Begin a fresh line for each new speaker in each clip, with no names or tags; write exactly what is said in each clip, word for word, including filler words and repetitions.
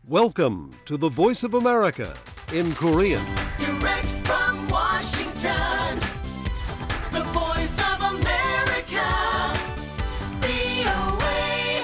Welcome to the Voice of America in Korean.
Direct from Washington, the Voice of America, 브이오에이.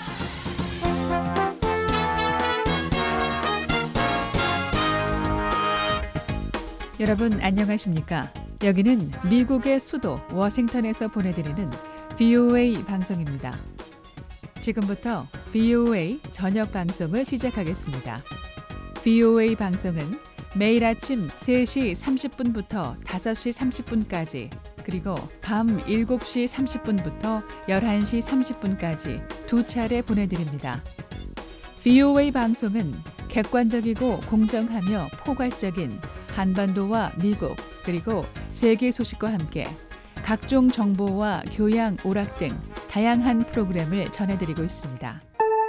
여러분 안녕하십니까? 여기는 미국의 수도 워싱턴에서 보내드리는 브이오에이 방송입니다. 지금부터 브이오에이 저녁 방송을 시작하겠습니다. 브이오에이 방송은 매일 아침 세 시 삼십 분부터 다섯 시 삼십 분까지 그리고 밤 일곱 시 삼십 분부터 열한 시 삼십 분까지 두 차례 보내드립니다. 브이오에이 방송은 객관적이고 공정하며 포괄적인 한반도와 미국 그리고 세계 소식과 함께 각종 정보와 교양, 오락 등 다양한 프로그램을 전해드리고 있습니다.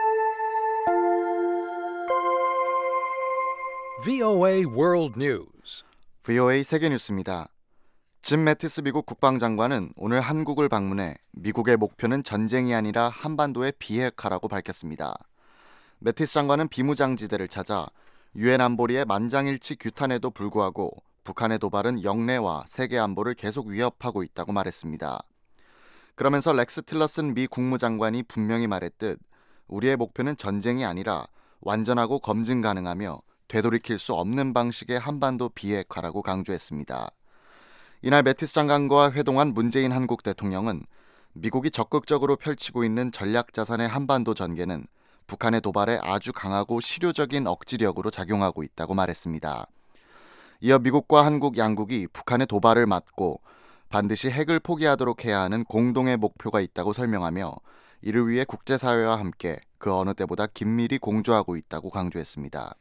브이오에이 World News.
브이오에이 세계 뉴스입니다. 짐 매티스 미국 국방장관은 오늘 한국을 방문해 미국의 목표는 전쟁이 아니라 한반도의 비핵화라고 밝혔습니다. 매티스 장관은 비무장지대를 찾아 유엔 안보리의 만장일치 규탄에도 불구하고 북한의 도발은 영내와 세계 안보를 계속 위협하고 있다고 말했습니다. 그러면서 렉스 틸러슨 미 국무장관이 분명히 말했듯 우리의 목표는 전쟁이 아니라 완전하고 검증 가능하며 되돌이킬 수 없는 방식의 한반도 비핵화라고 강조했습니다. 이날 매티스 장관과 회동한 문재인 한국 대통령은 미국이 적극적으로 펼치고 있는 전략자산의 한반도 전개는 북한의 도발에 아주 강하고 실효적인 억지력으로 작용하고 있다고 말했습니다. 이어 미국과 한국 양국이 북한의 도발을 막고 반드시 핵을 포기하도록 해야 하는 공동의 목표가 있다고 설명하며 이를 위해 국제사회와 함께 그 어느 때보다 긴밀히 공조하고 있다고 강조했습니다.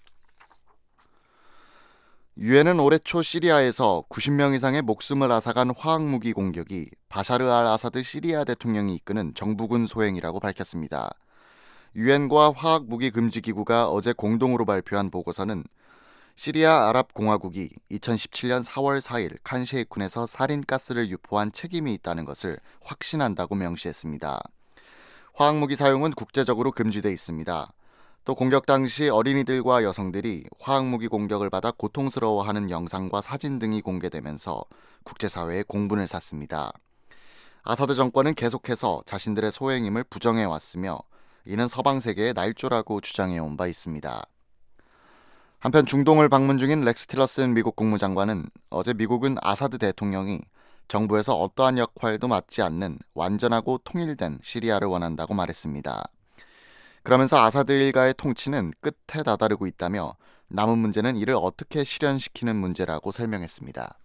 유엔은 올해 초 시리아에서 구십 명 이상의 목숨을 앗아간 화학무기 공격이 바샤르 알 아사드 시리아 대통령이 이끄는 정부군 소행이라고 밝혔습니다. 유엔과 화학무기금지기구가 어제 공동으로 발표한 보고서는 시리아 아랍공화국이 이천십칠 년 사월 사일 칸 셰이쿤에서 살인가스를 유포한 책임이 있다는 것을 확신한다고 명시했습니다. 화학무기 사용은 국제적으로 금지돼 있습니다. 또 공격 당시 어린이들과 여성들이 화학무기 공격을 받아 고통스러워하는 영상과 사진 등이 공개되면서 국제사회에 공분을 샀습니다. 아사드 정권은 계속해서 자신들의 소행임을 부정해왔으며 이는 서방 세계의 날조라고 주장해온 바 있습니다. 한편 중동을 방문 중인 렉스 틸러슨 미국 국무장관은 어제 미국은 아사드 대통령이 정부에서 어떠한 역할도 맡지 않는 완전하고 통일된 시리아를 원한다고 말했습니다. 그러면서 아사드 일가의 통치는 끝에 다다르고 있다며 남은 문제는 이를 어떻게 실현시키는 문제라고 설명했습니다.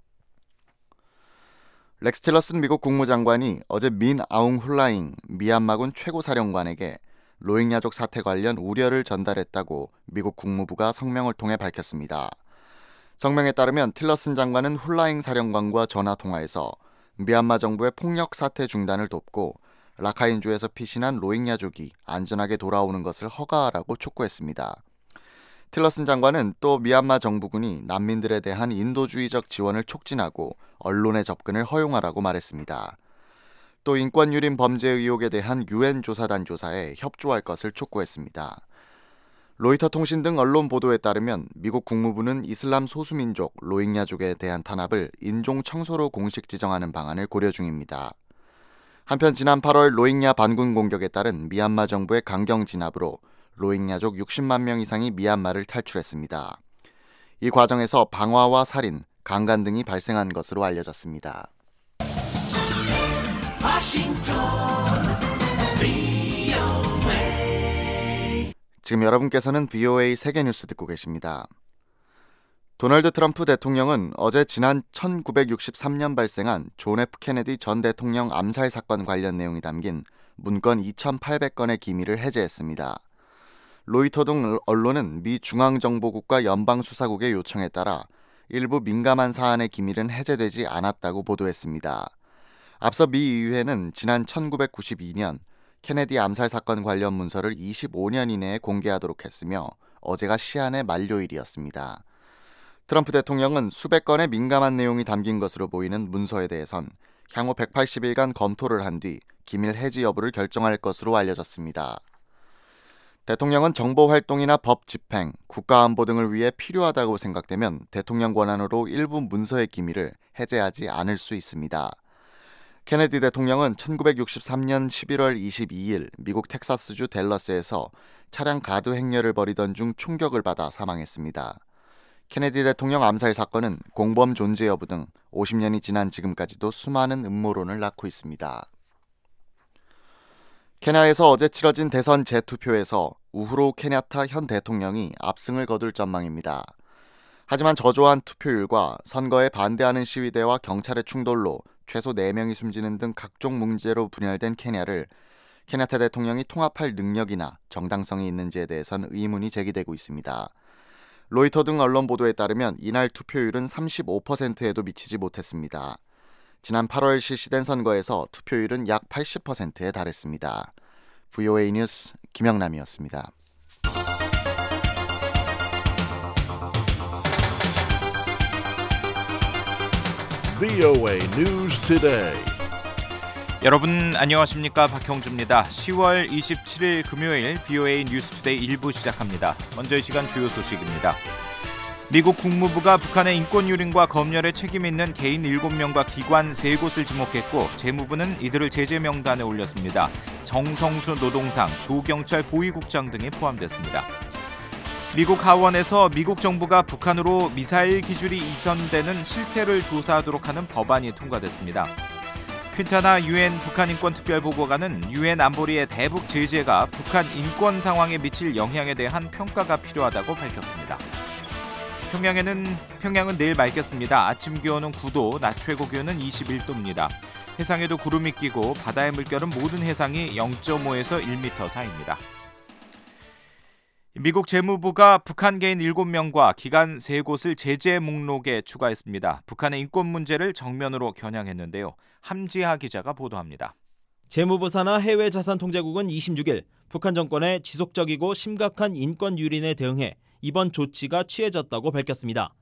렉스 틸러슨 미국 국무장관이 어제 민 아웅 훌라잉 미얀마군 최고사령관에게 로힝야족 사태 관련 우려를 전달했다고 미국 국무부가 성명을 통해 밝혔습니다. 성명에 따르면 틸러슨 장관은 훌라잉 사령관과 전화통화에서 미얀마 정부의 폭력 사태 중단을 돕고 라카인주에서 피신한 로힝야족이 안전하게 돌아오는 것을 허가하라고 촉구했습니다. 틸러슨 장관은 또 미얀마 정부군이 난민들에 대한 인도주의적 지원을 촉진하고 언론의 접근을 허용하라고 말했습니다. 또 인권유린 범죄 의혹에 대한 유엔 조사단 조사에 협조할 것을 촉구했습니다. 로이터 통신 등 언론 보도에 따르면 미국 국무부는 이슬람 소수민족 로힝야족에 대한 탄압을 인종 청소로 공식 지정하는 방안을 고려 중입니다. 한편 지난 팔월 로힝야 반군 공격에 따른 미얀마 정부의 강경 진압으로 로힝야족 육십만 명 이상이 미얀마를 탈출했습니다. 이 과정에서 방화와 살인, 강간 등이 발생한 것으로 알려졌습니다. 지금 여러분께서는 브이오에이 세계뉴스 듣고 계십니다. 도널드 트럼프 대통령은 어제 지난 천구백육십삼 년 발생한 존 에프 케네디 전 대통령 암살 사건 관련 내용이 담긴 문건 이천팔백 건의 기밀을 해제했습니다. 로이터 등 언론은 미 중앙정보국과 연방수사국의 요청에 따라 일부 민감한 사안의 기밀은 해제되지 않았다고 보도했습니다. 앞서 미 의회는 지난 천구백구십이 년 케네디 암살 사건 관련 문서를 이십오 년 이내에 공개하도록 했으며 어제가 시한의 만료일이었습니다. 트럼프 대통령은 수백 건의 민감한 내용이 담긴 것으로 보이는 문서에 대해선 향후 백팔십 일간 검토를 한 뒤 기밀 해지 여부를 결정할 것으로 알려졌습니다. 대통령은 정보활동이나 법 집행, 국가안보 등을 위해 필요하다고 생각되면 대통령 권한으로 일부 문서의 기밀을 해제하지 않을 수 있습니다. 케네디 대통령은 천구백육십삼년 십일월 이십이일 미국 텍사스주 댈러스에서 차량 가두 행렬을 벌이던 중 총격을 받아 사망했습니다. 케네디 대통령 암살 사건은 공범 존재 여부 등 오십 년이 지난 지금까지도 수많은 음모론을 낳고 있습니다. 케냐에서 어제 치러진 대선 재투표에서 우후루 케냐타 현 대통령이 압승을 거둘 전망입니다. 하지만 저조한 투표율과 선거에 반대하는 시위대와 경찰의 충돌로 최소 네 명이 숨지는 등 각종 문제로 분열된 케냐를 케냐타 대통령이 통합할 능력이나 정당성이 있는지에 대해선 의문이 제기되고 있습니다. 로이터 등 언론 보도에 따르면 이날 투표율은 삼십오 퍼센트에도 미치지 못했습니다. 지난 팔월 실시된 선거에서 투표율은 약 팔십 퍼센트에 달했습니다. 브이오에이 뉴스 김영남이었습니다.
브이오에이 News Today.
여러분 안녕하십니까, 박형주입니다. 시월 이십칠일 금요일 브이오에이 뉴스 투데이 일 부 시작합니다. 먼저 이 시간 주요 소식입니다. 미국 국무부가 북한의 인권 유린과 검열에 책임 있는 개인 일곱 명과 기관 세 곳을 지목했고 재무부는 이들을 제재 명단에 올렸습니다. 정성수 노동상, 조경철 보위국장 등이 포함됐습니다. 미국 하원에서 미국 정부가 북한으로 미사일 기술이 이전되는 실태를 조사하도록 하는 법안이 통과됐습니다. 퀸타나 유엔 북한 인권 특별보고관은 유엔 안보리의 대북 제재가 북한 인권 상황에 미칠 영향에 대한 평가가 필요하다고 밝혔습니다. 평양에는 평양은 내일 맑겠습니다. 아침 기온은 구 도, 낮 최고 기온은 이십일 도입니다. 해상에도 구름이 끼고 바다의 물결은 모든 해상이 영 점 오에서 일 미터 사이입니다. 미국 재무부가 북한 개인 일곱 명과 기관 세 곳을 제재 목록에 추가했습니다. 북한의 인권 문제를 정면으로 겨냥했는데요. 함지하 기자가 보도합니다.
재무부 산하 해외자산통제국은 이십육일 북한 정권의 지속적이고 심각한 인권 유린에 대응해 이번 조치가 취해졌다고 밝혔습니다.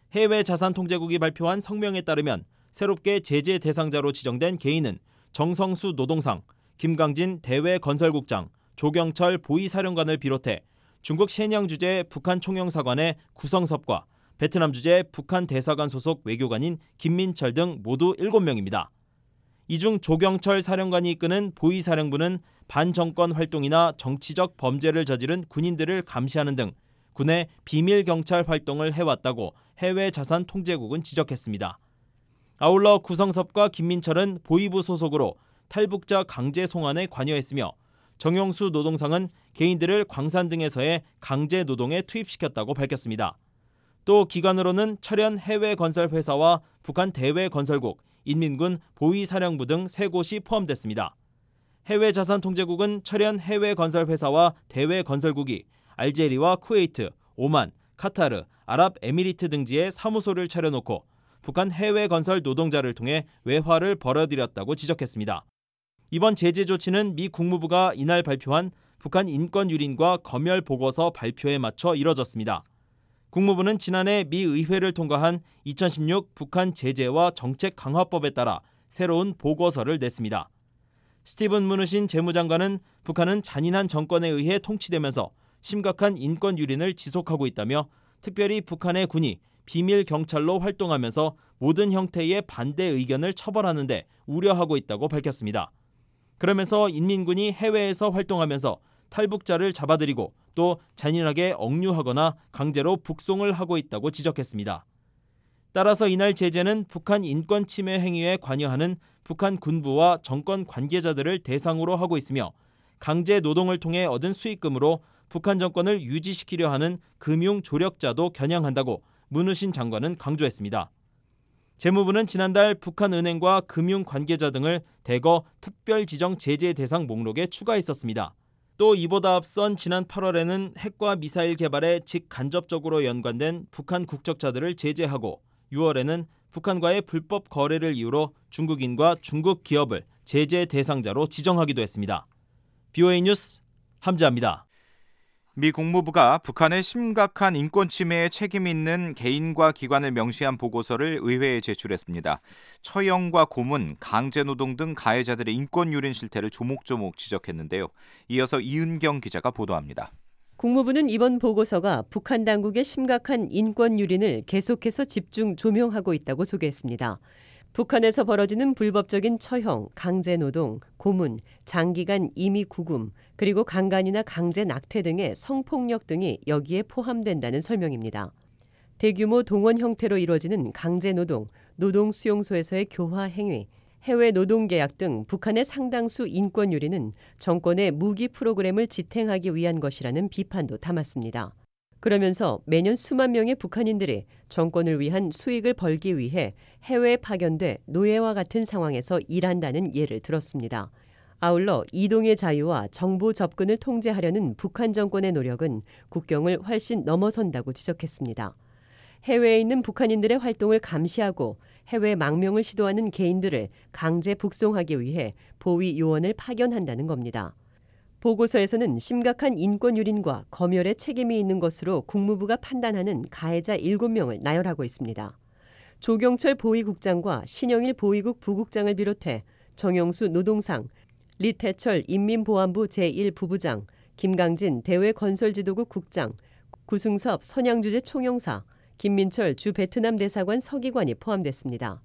해외자산통제국이 발표한 성명에 따르면 새롭게 제재 대상자로 지정된 개인은 정성수 노동상, 김강진 대외건설국장, 조경철 보위사령관을 비롯해 중국 shenyang 주재 북한 총영사관의 구성섭과 베트남 주재 북한 대사관 소속 외교관인 김민철 등 모두 일곱 명입니다. 이 중 조경철 사령관이 이끄는 보위사령부는 반정권 활동이나 정치적 범죄를 저지른 군인들을 감시하는 등 군의 비밀 경찰 활동을 해왔다고 해외자산통제국은 지적했습니다. 아울러 구성섭과 김민철은 보위부 소속으로 탈북자 강제 송환에 관여했으며 정용수 노동상은 개인들을 광산 등에서의 강제 노동에 투입시켰다고 밝혔습니다. 또 기관으로는 철현 해외건설회사와 북한 대외건설국, 인민군 보위사령부 등 세 곳이 포함됐습니다. 해외자산통제국은 철현 해외건설회사와 대외건설국이 알제리와 쿠웨이트, 오만, 카타르, 아랍에미리트 등지에 사무소를 차려놓고 북한 해외건설 노동자를 통해 외화를 벌어들였다고 지적했습니다. 이번 제재 조치는 미 국무부가 이날 발표한 북한 인권 유린과 검열 보고서 발표에 맞춰 이뤄졌습니다. 국무부는 지난해 미 의회를 통과한 이천십육 북한 제재와 정책 강화법에 따라 새로운 보고서를 냈습니다. 스티븐 무누신 재무장관은 북한은 잔인한 정권에 의해 통치되면서 심각한 인권 유린을 지속하고 있다며 특별히 북한의 군이 비밀 경찰로 활동하면서 모든 형태의 반대 의견을 처벌하는 데 우려하고 있다고 밝혔습니다. 그러면서 인민군이 해외에서 활동하면서 탈북자를 잡아들이고 또 잔인하게 억류하거나 강제로 북송을 하고 있다고 지적했습니다. 따라서 이날 제재는 북한 인권 침해 행위에 관여하는 북한 군부와 정권 관계자들을 대상으로 하고 있으며 강제 노동을 통해 얻은 수익금으로 북한 정권을 유지시키려 하는 금융 조력자도 겨냥한다고 문우신 장관은 강조했습니다. 재무부는 지난달 북한은행과 금융 관계자 등을 대거 특별 지정 제재 대상 목록에 추가했었습니다. 또 이보다 앞선 지난 팔월에는 핵과 미사일 개발에 직간접적으로 연관된 북한 국적자들을 제재하고 유월에는 북한과의 불법 거래를 이유로 중국인과 중국 기업을 제재 대상자로 지정하기도 했습니다. 브이오에이 뉴스 함지아입니다.
미 국무부가 북한의 심각한 인권 침해에 책임 있는 개인과 기관을 명시한 보고서를 의회에 제출했습니다. 처형과 고문, 강제노동 등 가해자들의 인권 유린 실태를 조목조목 지적했는데요. 이어서 이은경 기자가 보도합니다.
국무부는 이번 보고서가 북한 당국의 심각한 인권 유린을 계속해서 집중 조명하고 있다고 소개했습니다. 북한에서 벌어지는 불법적인 처형, 강제노동, 고문, 장기간 임의 구금, 그리고 강간이나 강제 낙태 등의 성폭력 등이 여기에 포함된다는 설명입니다. 대규모 동원 형태로 이루어지는 강제노동, 노동수용소에서의 교화 행위, 해외 노동계약 등 북한의 상당수 인권 유린은 정권의 무기 프로그램을 지탱하기 위한 것이라는 비판도 담았습니다. 그러면서 매년 수만 명의 북한인들이 정권을 위한 수익을 벌기 위해 해외에 파견돼 노예와 같은 상황에서 일한다는 예를 들었습니다. 아울러 이동의 자유와 정보 접근을 통제하려는 북한 정권의 노력은 국경을 훨씬 넘어선다고 지적했습니다. 해외에 있는 북한인들의 활동을 감시하고 해외 망명을 시도하는 개인들을 강제 북송하기 위해 보위 요원을 파견한다는 겁니다. 보고서에서는 심각한 인권 유린과 검열에 책임이 있는 것으로 국무부가 판단하는 가해자 일곱 명을 나열하고 있습니다. 조경철 보위국장과 신영일 보위국 부국장을 비롯해 정영수 노동상, 리태철 인민보안부 제일 부부장, 김강진 대외건설지도국 국장, 구승섭 선양주재 총영사, 김민철 주 베트남 대사관 서기관이 포함됐습니다.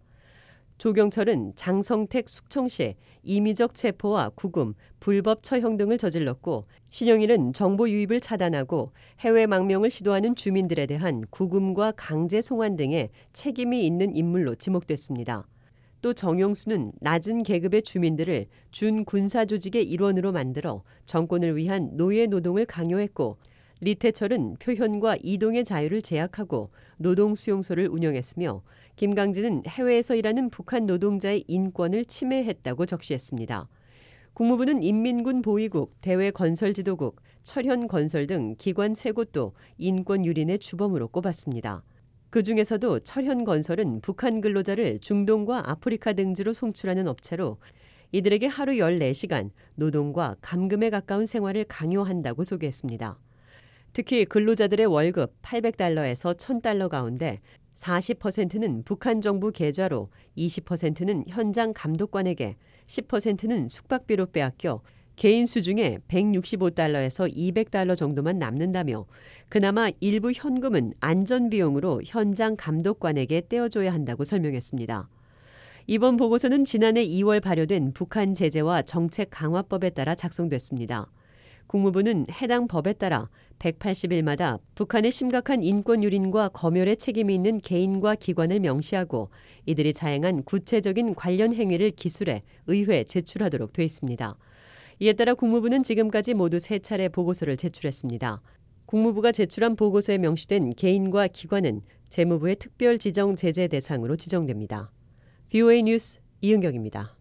조경철은 장성택 숙청시 임의적 체포와 구금, 불법 처형 등을 저질렀고 신영일은 정보 유입을 차단하고 해외 망명을 시도하는 주민들에 대한 구금과 강제 송환 등의 책임이 있는 인물로 지목됐습니다. 또 정용수는 낮은 계급의 주민들을 준군사 조직의 일원으로 만들어 정권을 위한 노예 노동을 강요했고 리태철은 표현과 이동의 자유를 제약하고 노동수용소를 운영했으며 김강진은 해외에서 일하는 북한 노동자의 인권을 침해했다고 적시했습니다. 국무부는 인민군 보위국, 대외건설지도국, 철현건설 등 기관 세 곳도 인권 유린의 주범으로 꼽았습니다. 그중에서도 철현건설은 북한 근로자를 중동과 아프리카 등지로 송출하는 업체로 이들에게 하루 열네 시간 노동과 감금에 가까운 생활을 강요한다고 소개했습니다. 특히 근로자들의 월급 팔백 달러에서 천 달러 가운데 사십 퍼센트는 북한 정부 계좌로 이십 퍼센트는 현장 감독관에게 십 퍼센트는 숙박비로 빼앗겨 개인 수중에 백육십오 달러에서 이백 달러 정도만 남는다며 그나마 일부 현금은 안전비용으로 현장 감독관에게 떼어줘야 한다고 설명했습니다. 이번 보고서는 지난해 이월 발효된 북한 제재와 정책 강화법에 따라 작성됐습니다. 국무부는 해당 법에 따라 백팔십 일마다 북한의 심각한 인권 유린과 검열에 책임이 있는 개인과 기관을 명시하고 이들이 자행한 구체적인 관련 행위를 기술해 의회에 제출하도록 돼 있습니다. 이에 따라 국무부는 지금까지 모두 세 차례 보고서를 제출했습니다. 국무부가 제출한 보고서에 명시된 개인과 기관은 재무부의 특별 지정 제재 대상으로 지정됩니다. 브이오에이 뉴스 이은경입니다.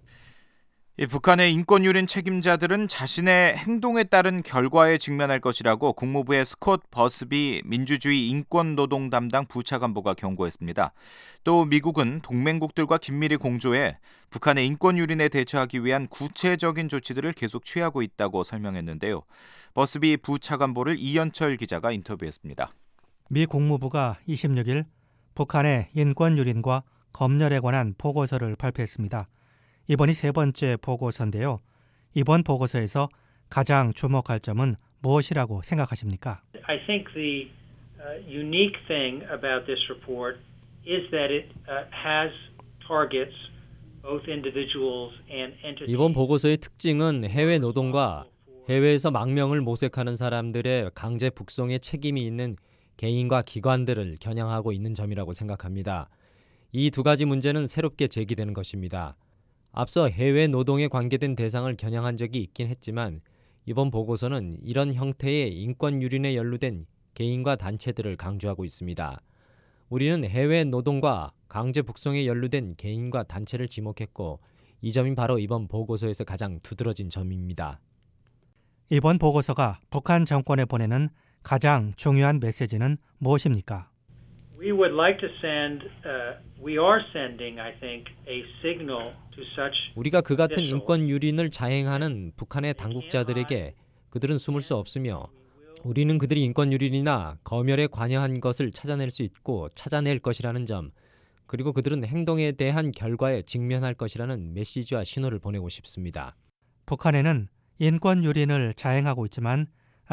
이 북한의 인권 유린 책임자들은 자신의 행동에 따른 결과에 직면할 것이라고 국무부의 스콧 버스비 민주주의 인권노동 담당 부차관보가 경고했습니다. 또 미국은 동맹국들과 긴밀히 공조해 북한의 인권 유린에 대처하기 위한 구체적인 조치들을 계속 취하고 있다고 설명했는데요. 버스비 부차관보를 이현철 기자가 인터뷰했습니다.
미 국무부가 이십육 일 북한의 인권 유린과 검열에 관한 보고서를 발표했습니다. 이번이 세 번째 보고서인데요. 이번 보고서에서 가장 주목할 점은 무엇이라고 생각하십니까?
I think the uh, unique thing about this report is that it uh, has targets both individuals and entities.
이번 보고서의 특징은 해외 노동과 해외에서 망명을 모색하는 사람들의 강제 북송에 책임이 있는 개인과 기관들을 겨냥하고 있는 점이라고 생각합니다. 이 두 가지 문제는 새롭게 제기되는 것입니다. 앞서 해외 노동에 관계된 대상을 겨냥한 적이 있긴 했지만 이번 보고서는 이런 형태의 인권 유린에 연루된 개인과 단체들을 강조하고 있습니다. 우리는 해외 노동과 강제 북송에 연루된 개인과 단체를 지목했고 이 점이 바로 이번 보고서에서 가장 두드러진 점입니다.
이번 보고서가 북한 정권에 보내는 가장 중요한 메시지는 무엇입니까?
We would like to send, uh, we are sending, I think, a signal to such.
우리가 그 같은 인권 유린을 자행하는 북한의 당국자들에게 그들은 숨을 수 없으며 우리는 그들이 인권 유린이나 검열에 관여한 것을 찾아낼 수 있고 찾아낼 것이라는 점, 그리고 그들은 행동에 대한 결과에 직면할 것이라는 메시지와 신호를 보내고 싶습니다.
북한에는 인권 유린을 자행하고 있지만 아직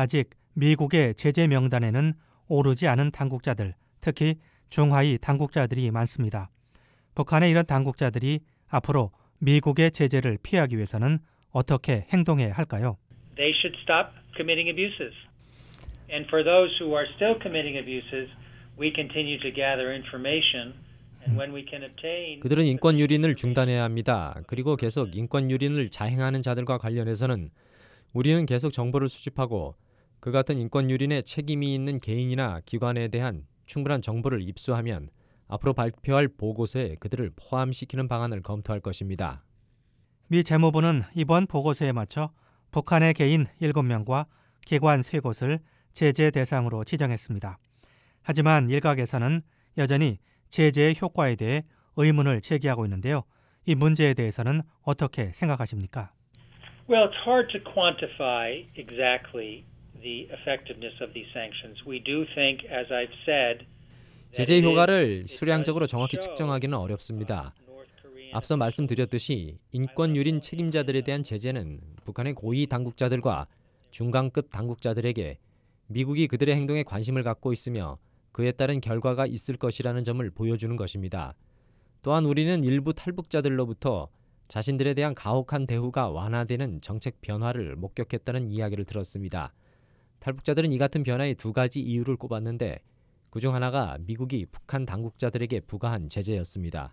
미국의 제재 명단에는 오르지 않은 당국자들, 특히 중하위 당국자들이 많습니다. 북한의 이런 당국자들이 앞으로 미국의 제재를 피하기 위해서는 어떻게 행동해야 할까요?
They should stop committing abuses. And for those who are still committing abuses, we continue to gather information. And when we can obtain
그들은 인권 유린을 중단해야 합니다. 그리고 계속 인권 유린을 자행하는 자들과 관련해서는 우리는 계속 정보를 수집하고 그 같은 인권 유린에 책임이 있는 개인이나 기관에 대한 충분한 정보를 입수하면 앞으로 발표할 보고서에 그들을 포함시키는 방안을 검토할 것입니다.
미 재무부는 이번 보고서에 맞춰 북한의 개인 일곱 명과 기관 세 곳을 제재 대상으로 지정했습니다. 하지만 일각에서는 여전히 제재의 효과에 대해 의문을 제기하고 있는데요. 이 문제에 대해서는 어떻게 생각하십니까?
Well, it's hard to quantify exactly the effectiveness of these sanctions. We do think, as I've said,
제재 효과를 수량적으로 정확히 측정하기는 어렵습니다. 앞서 말씀드렸듯이 인권 유린 책임자들에 대한 제재는 북한의 고위 당국자들과 중간급 당국자들에게 미국이 그들의 행동에 관심을 갖고 있으며 그에 따른 결과가 있을 것이라는 점을 보여주는 것입니다. 또한 우리는 일부 탈북자들로부터 자신들에 대한 가혹한 대우가 완화되는 정책 변화를 목격했다는 이야기를 들었습니다. 탈북자들은 이 같은 변화의 두 가지 이유를 꼽았는데 그중 하나가 미국이 북한 당국자들에게 부과한 제재였습니다.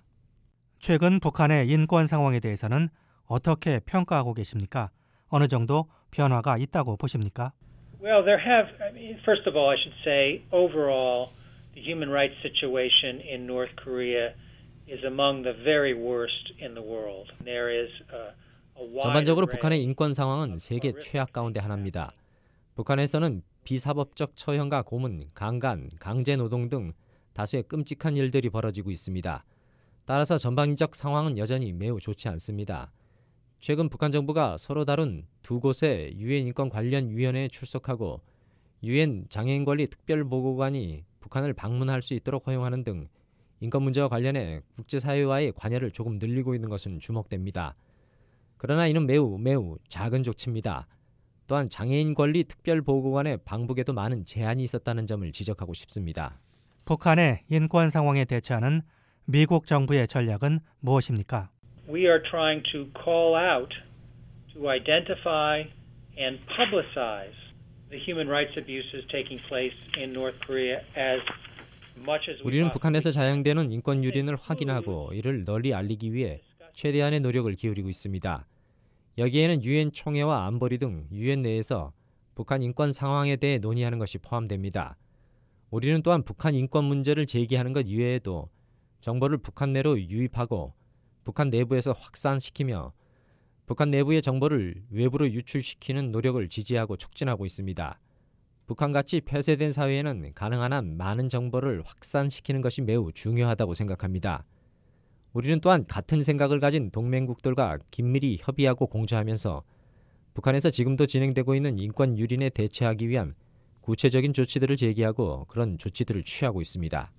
최근 북한의 인권 상황에 대해서는 어떻게 평가하고 계십니까? 어느 정도 변화가 있다고 보십니까?
Well, there have, I mean, first of all, I should say, overall, the human rights situation in North Korea is among the very worst in the world. There is a, a wide
전반적으로
array
북한의 인권 상황은 세계 최악 가운데 하나입니다. 북한에서는 비사법적 처형과 고문, 강간, 강제노동 등 다수의 끔찍한 일들이 벌어지고 있습니다. 따라서 전반적 상황은 여전히 매우 좋지 않습니다. 최근 북한 정부가 서로 다룬 두 곳의 유엔 인권 관련 위원회에 출석하고 유엔 장애인 권리 특별보고관이 북한을 방문할 수 있도록 허용하는 등 인권 문제와 관련해 국제사회와의 관여를 조금 늘리고 있는 것은 주목됩니다. 그러나 이는 매우 매우 작은 조치입니다. 또한 장애인 권리 특별보고관의 방북에도 많은 제한이 있었다는 점을 지적하고 싶습니다.
북한의 인권 상황에 대처하는 미국 정부의 전략은 무엇입니까?
we are trying to call out, to identify and publicize the human rights abuses taking place in North Korea as much as we
우리는
possibly
북한에서 자행되는 인권 유린을 확인하고 이를 널리 알리기 위해 최대한의 노력을 기울이고 있습니다. 여기에는 유엔 총회와 안보리 등 유엔 내에서 북한 인권 상황에 대해 논의하는 것이 포함됩니다. 우리는 또한 북한 인권 문제를 제기하는 것 이외에도 정보를 북한 내로 유입하고 북한 내부에서 확산시키며 북한 내부의 정보를 외부로 유출시키는 노력을 지지하고 촉진하고 있습니다. 북한같이 폐쇄된 사회에는 가능한 한 많은 정보를 확산시키는 것이 매우 중요하다고 생각합니다. 우리는 또한 같은 생각을 가진 동맹국들과 긴밀히 협의하고 공조하면서 북한에서 지금도 진행되고 있는 인권 유린에 대처하기 위한 구체적인 조치들을 제기하고 그런 조치들을 취하고 있습니다.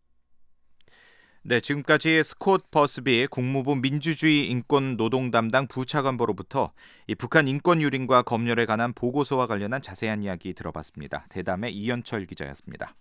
네, 지금까지 스콧 버스비 국무부 민주주의 인권 노동 담당 부차관보로부터 이 북한 인권 유린과 검열에 관한 보고서와 관련한 자세한 이야기 들어봤습니다. 대담의 이현철 기자였습니다.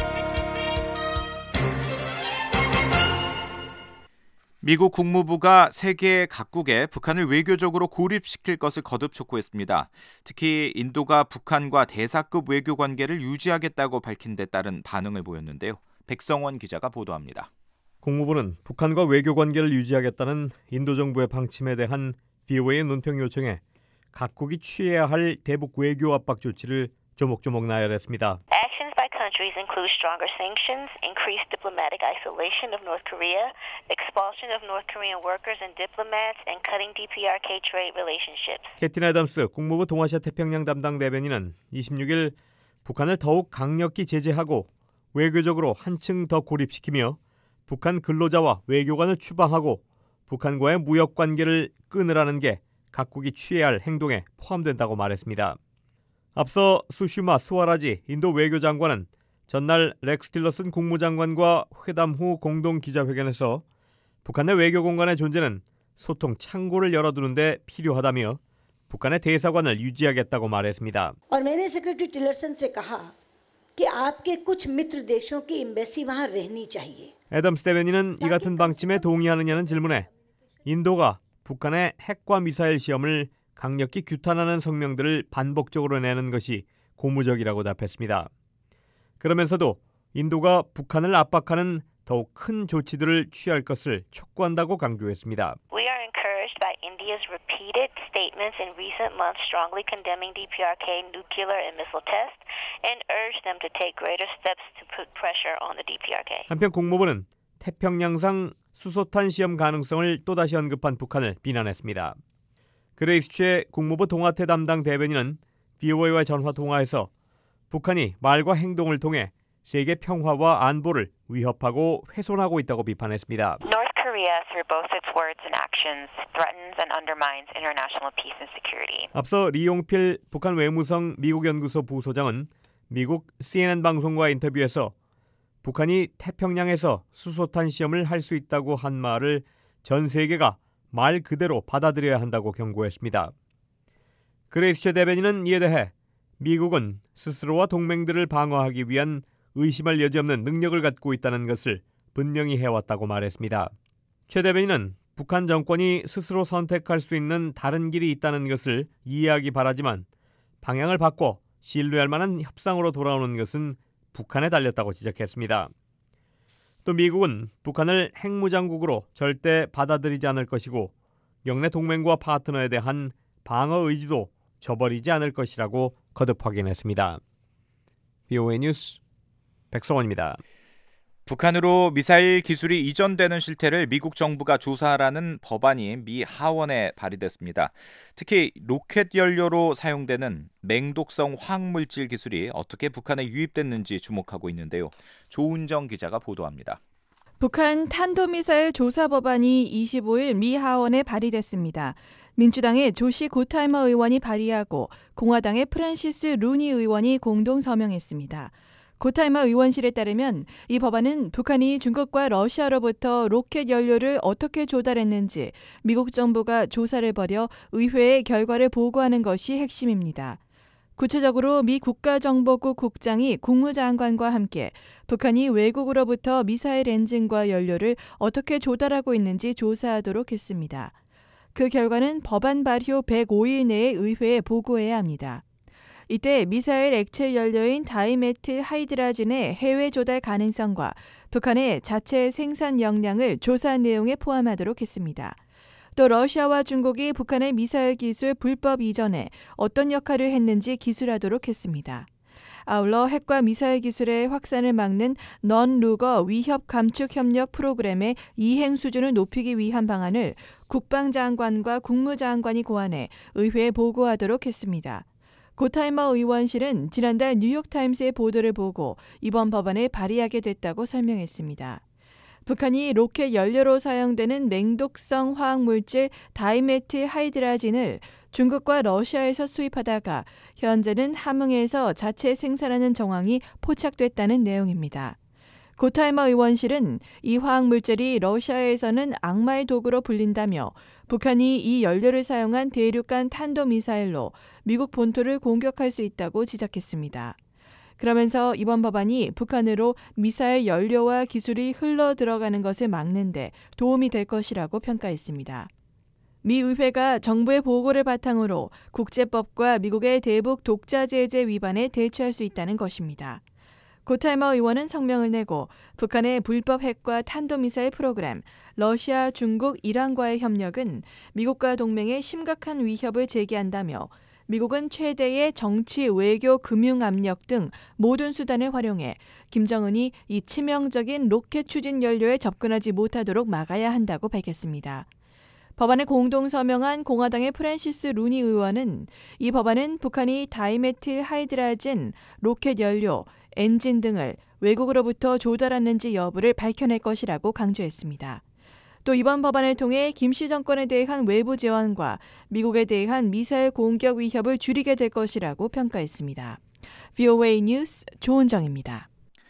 미국 국무부가 세계 각국에 북한을 외교적으로 고립시킬 것을 거듭 촉구했습니다. 특히 인도가 북한과 대사급 외교 관계를 유지하겠다고 밝힌 데 따른 반응을 보였는데요. 백성원 기자가 보도합니다.
국무부는 북한과 외교 관계를 유지하겠다는 인도 정부의 방침에 대한 브이오에이의 논평 요청에 각국이 취해야 할 대북 외교 압박 조치를 조목조목 나열했습니다.
Actions by countries include stronger sanctions, increased diplomatic isolation of North Korea, expulsion of North Korean workers and diplomats, and cutting 디피아르케이 trade relationships. 캐틴
애덤스 국무부 동아시아 태평양 담당 대변인은 이십육 일 북한을 더욱 강력히 제재하고 외교적으로 한층 더 고립시키며 북한 근로자와 외교관을 추방하고 북한과의 무역 관계를 끊으라는 게 각국이 취해야 할 행동에 포함된다고 말했습니다. 앞서 수슈마 스와라지 인도 외교장관은 전날 렉스 틸러슨 국무장관과 회담 후 공동 기자회견에서 북한 내 외교 공간의 존재는 소통 창고를 열어두는 데 필요하다며 북한의 대사관을 유지하겠다고 말했습니다.
और मैंने secretary Tillerson से कहा कि आपके कुछ मित्र देशों की एम्बेसी वहां रहनी चाहिए.
애덤스 대변인은 이 같은 방침에 동의하느냐는 질문에 인도가 북한의 핵과 미사일 시험을 강력히 규탄하는 성명들을 반복적으로 내는 것이 고무적이라고 답했습니다. 그러면서도 인도가 북한을 압박하는 더욱 큰 조치들을 취할 것을 촉구한다고 강조했습니다.
We are encouraged by India's repeated statements in recent months strongly condemning D P R K nuclear and missile tests and urge them to take greater steps to put pressure on the D P R K.
한편 국무부는 태평양상 수소탄 시험 가능성을 또다시 언급한 북한을 비난했습니다. 그레이스 최 국무부 동아태 담당 대변인은 브이오에이와 전화 통화에서 북한이 말과 행동을 통해 세계 평화와 안보를 위협하고 훼손하고 있다고 비판했습니다.
North Korea, through both its words and actions, threatens and undermines international peace and security.
앞서 리용필 북한 외무성 미국 연구소 부소장은 미국 씨엔엔 방송과 인터뷰에서 북한이 태평양에서 수소탄 시험을 할 수 있다고 한 말을 전 세계가 말 그대로 받아들여야 한다고 경고했습니다. 그레이스 최 대변인은 이에 대해 미국은 스스로와 동맹들을 방어하기 위한 의심할 여지 없는 능력을 갖고 있다는 것을 분명히 해왔다고 말했습니다. 최 대변인은 북한 정권이 스스로 선택할 수 있는 다른 길이 있다는 것을 이해하기 바라지만 방향을 바꿔 신뢰할 만한 협상으로 돌아오는 것은 북한에 달렸다고 지적했습니다. 또 미국은 북한을 핵무장국으로 절대 받아들이지 않을 것이고 영내 동맹과 파트너에 대한 방어 의지도 저버리지 않을 것이라고 거듭 확인했습니다. 브이오에이 뉴스 백성원입니다.
북한으로 미사일 기술이 이전되는 실태를 미국 정부가 조사하라는 법안이 미 하원에 발의됐습니다. 특히 로켓 연료로 사용되는 맹독성 화학물질 기술이 어떻게 북한에 유입됐는지 주목하고 있는데요. 조은정 기자가 보도합니다.
북한 탄도미사일 조사 법안이 이십오일 미 하원에 발의됐습니다. 민주당의 조시 고타이머 의원이 발의하고 공화당의 프란시스 루니 의원이 공동 서명했습니다. 고타이머 의원실에 따르면 이 법안은 북한이 중국과 러시아로부터 로켓 연료를 어떻게 조달했는지 미국 정부가 조사를 벌여 의회에 결과를 보고하는 것이 핵심입니다. 구체적으로 미 국가정보국 국장이 국무장관과 함께 북한이 외국으로부터 미사일 엔진과 연료를 어떻게 조달하고 있는지 조사하도록 했습니다. 그 결과는 법안 발효 백오일 내에 의회에 보고해야 합니다. 이때 미사일 액체 연료인 다이메틸 하이드라진의 해외 조달 가능성과 북한의 자체 생산 역량을 조사 내용에 포함하도록 했습니다. 또 러시아와 중국이 북한의 미사일 기술 불법 이전에 어떤 역할을 했는지 기술하도록 했습니다. 아울러 핵과 미사일 기술의 확산을 막는 넌루거 위협 감축 협력 프로그램의 이행 수준을 높이기 위한 방안을 국방장관과 국무장관이 고안해 의회에 보고하도록 했습니다. 고타이머 의원실은 지난달 뉴욕타임스의 보도를 보고 이번 법안을 발의하게 됐다고 설명했습니다. 북한이 로켓 연료로 사용되는 맹독성 화학물질 다이메틸 하이드라진을 중국과 러시아에서 수입하다가 현재는 함흥에서 자체 생산하는 정황이 포착됐다는 내용입니다. 고타이머 의원실은 이 화학물질이 러시아에서는 악마의 도구로 불린다며 북한이 이 연료를 사용한 대륙간 탄도미사일로 미국 본토를 공격할 수 있다고 지적했습니다. 그러면서 이번 법안이 북한으로 미사일 연료와 기술이 흘러 들어가는 것을 막는 데 도움이 될 것이라고 평가했습니다. 미 의회가 정부의 보고를 바탕으로 국제법과 미국의 대북 독자 제재 위반에 대처할 수 있다는 것입니다. 고타이머 의원은 성명을 내고 북한의 불법 핵과 탄도미사일 프로그램, 러시아, 중국, 이란과의 협력은 미국과 동맹에 심각한 위협을 제기한다며 미국은 최대의 정치, 외교, 금융 압력 등 모든 수단을 활용해 김정은이 이 치명적인 로켓 추진 연료에 접근하지 못하도록 막아야 한다고 밝혔습니다. 법안에 공동 서명한 공화당의 프란시스 루니 의원은 이 법안은 북한이 다이메틸 하이드라진, 로켓 연료, 엔진 등을 외국으로부터 조달하는지 여부를 밝혀낼 것이라고 강조했습니다. 또 이번 법안을 통해 김씨 정권에 대한 외부 지원과 미국에 대한 미사일 공격 위협을 줄이게 될 것이라고 평가했습니다. 브이오에이 뉴스 조은정입니다.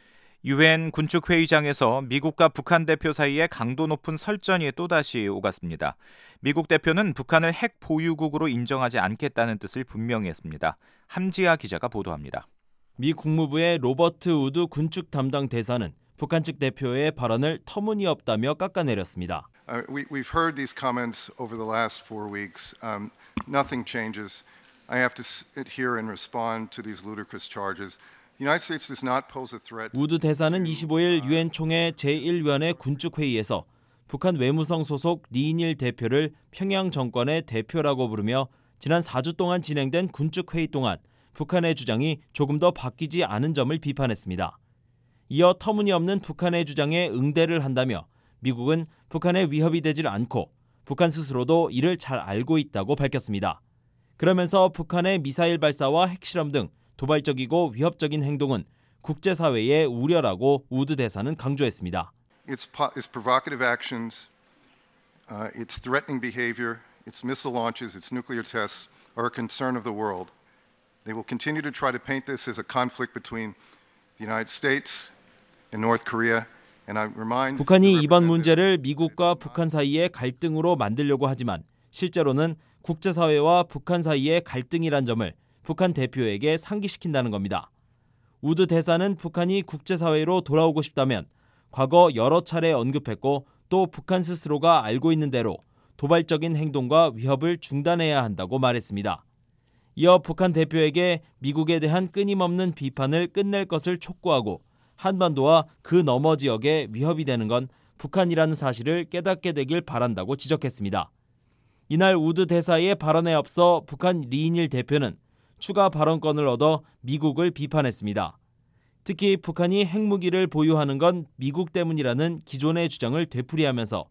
유엔 군축회의장에서 미국과 북한 대표 사이에 강도 높은 설전이 또다시 오갔습니다. 미국 대표는 북한을 핵 보유국으로 인정하지 않겠다는 뜻을 분명히 했습니다. 함지아 기자가 보도합니다.
미 국무부의 로버트 우드 군축 담당 대사는 북한 측 대표의 발언을 터무니없다며 깎아내렸습니다.
Uh, we, we've heard these comments over the last four weeks. Um, nothing changes. I have to sit here and respond to these ludicrous charges. The United States does not pose a threat.
우드 대사는 이십오일 유엔 총회 제일 위원회 군축 회의에서 북한 외무성 소속 리인일 대표를 평양 정권의 대표라고 부르며 지난 사 주 동안 진행된 군축 회의 동안 북한의 주장이 조금 더 바뀌지 않은 점을 비판했습니다. 이어 터무니없는 북한의 주장에 응대를 한다며 미국은 북한에 위협이 되질 않고 북한 스스로도 이를 잘 알고 있다고 밝혔습니다. 그러면서 북한의 미사일 발사와 핵실험 등 도발적이고 위협적인 행동은 국제사회의 우려라고 우드 대사는 강조했습니다.
Its, its provocative actions, uh, its threatening behavior, its missile launches, its nuclear tests are a concern of the world. They will continue to try to paint this as a conflict between the United States and North Korea.
북한이 이번 문제를 미국과 북한 사이의 갈등으로 만들려고 하지만 실제로는 국제사회와 북한 사이의 갈등이란 점을 북한 대표에게 상기시킨다는 겁니다. 우드 대사는 북한이 국제사회로 돌아오고 싶다면 과거 여러 차례 언급했고 또 북한 스스로가 알고 있는 대로 도발적인 행동과 위협을 중단해야 한다고 말했습니다. 이어 북한 대표에게 미국에 대한 끊임없는 비판을 끝낼 것을 촉구하고 한반도와 그 너머 지역에 위협이 되는 건 북한이라는 사실을 깨닫게 되길 바란다고 지적했습니다. 이날 우드 대사의 발언에 앞서 북한 리인일 대표는 추가 발언권을 얻어 미국을 비판했습니다. 특히 북한이 핵무기를 보유하는 건 미국 때문이라는 기존의 주장을 되풀이하면서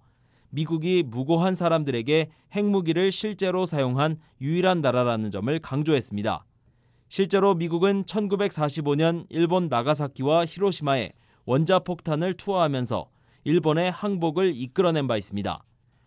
미국이 무고한 사람들에게 핵무기를 실제로 사용한 유일한 나라라는 점을 강조했습니다. 실제로 미국은 천구백사십오년 일본 나가사키와 히로시마에 원자폭탄을 투하하면서 일본의 항복을 이끌어낸 바 있습니다.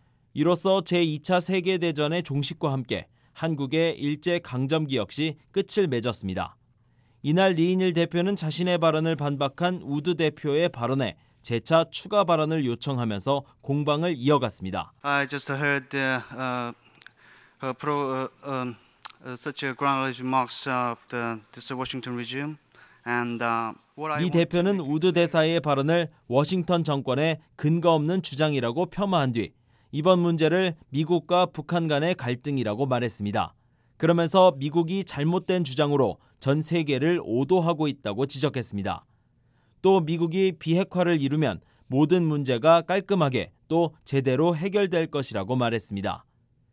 이로써 제이차 세계대전의 종식과 함께 한국의 일제강점기 역시 끝을 맺었습니다. 이날 리인일 대표는 자신의 발언을 반박한 우드 대표의 발언에 재차 추가 발언을 요청하면서 공방을 이어갔습니다.
I just heard the, uh, uh, pro, uh, um, uh, such a ground remarks of the, this Washington regime, and uh, what I
이 대표는 우드 대사의 발언을 워싱턴 정권의 근거 없는 주장이라고 폄하한 뒤 이번 문제를 미국과 북한 간의 갈등이라고 말했습니다. 그러면서 미국이 잘못된 주장으로 전 세계를 오도하고 있다고 지적했습니다. 또 미국이 비핵화를 이루면 모든 문제가 깔끔하게 또 제대로 해결될 것이라고 말했습니다.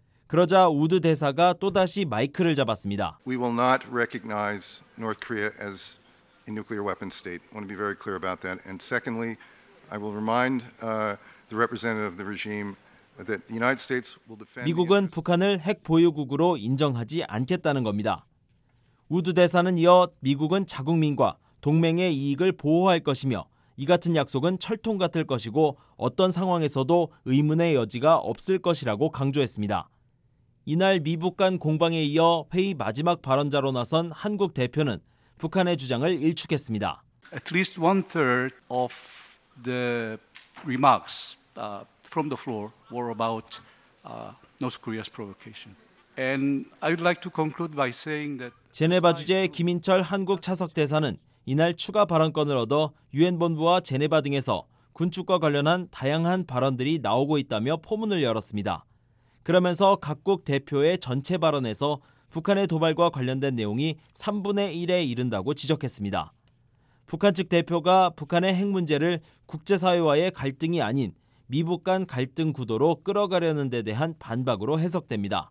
그러자 우드 대사가 또다시 마이크를 잡았습니다.
We will not recognize North Korea as a nuclear weapon state. I want to be very clear about that. And secondly, I will remind uh, the representative of the regime that the United States will defend.
미국은 북한을 핵 보유국으로 인정하지 않겠다는 겁니다. 우드 대사는 이어 미국은 자국민과 동맹의 이익을 보호할 것이며 이 같은 약속은 철통 같을 것이고 어떤 상황에서도 의문의 여지가 없을 것이라고 강조했습니다. 이날 미북 간 공방에 이어 회의 마지막 발언자로 나선 한국 대표는 북한의 주장을 일축했습니다.
At least one third of the remarks uh, from the floor were about uh, North Korea's provocation. And I would like to conclude by saying that
제네바 주재 김인철 한국 차석 대사는 이날 추가 발언권을 얻어 유엔 본부와 제네바 등에서 군축과 관련한 다양한 발언들이 나오고 있다며 포문을 열었습니다. 그러면서 각국 대표의 전체 발언에서 북한의 도발과 관련된 내용이 삼분의 일에 이른다고 지적했습니다. 북한 측 대표가 북한의 핵 문제를 국제사회와의 갈등이 아닌 미북 간 갈등 구도로 끌어가려는 데 대한 반박으로 해석됩니다.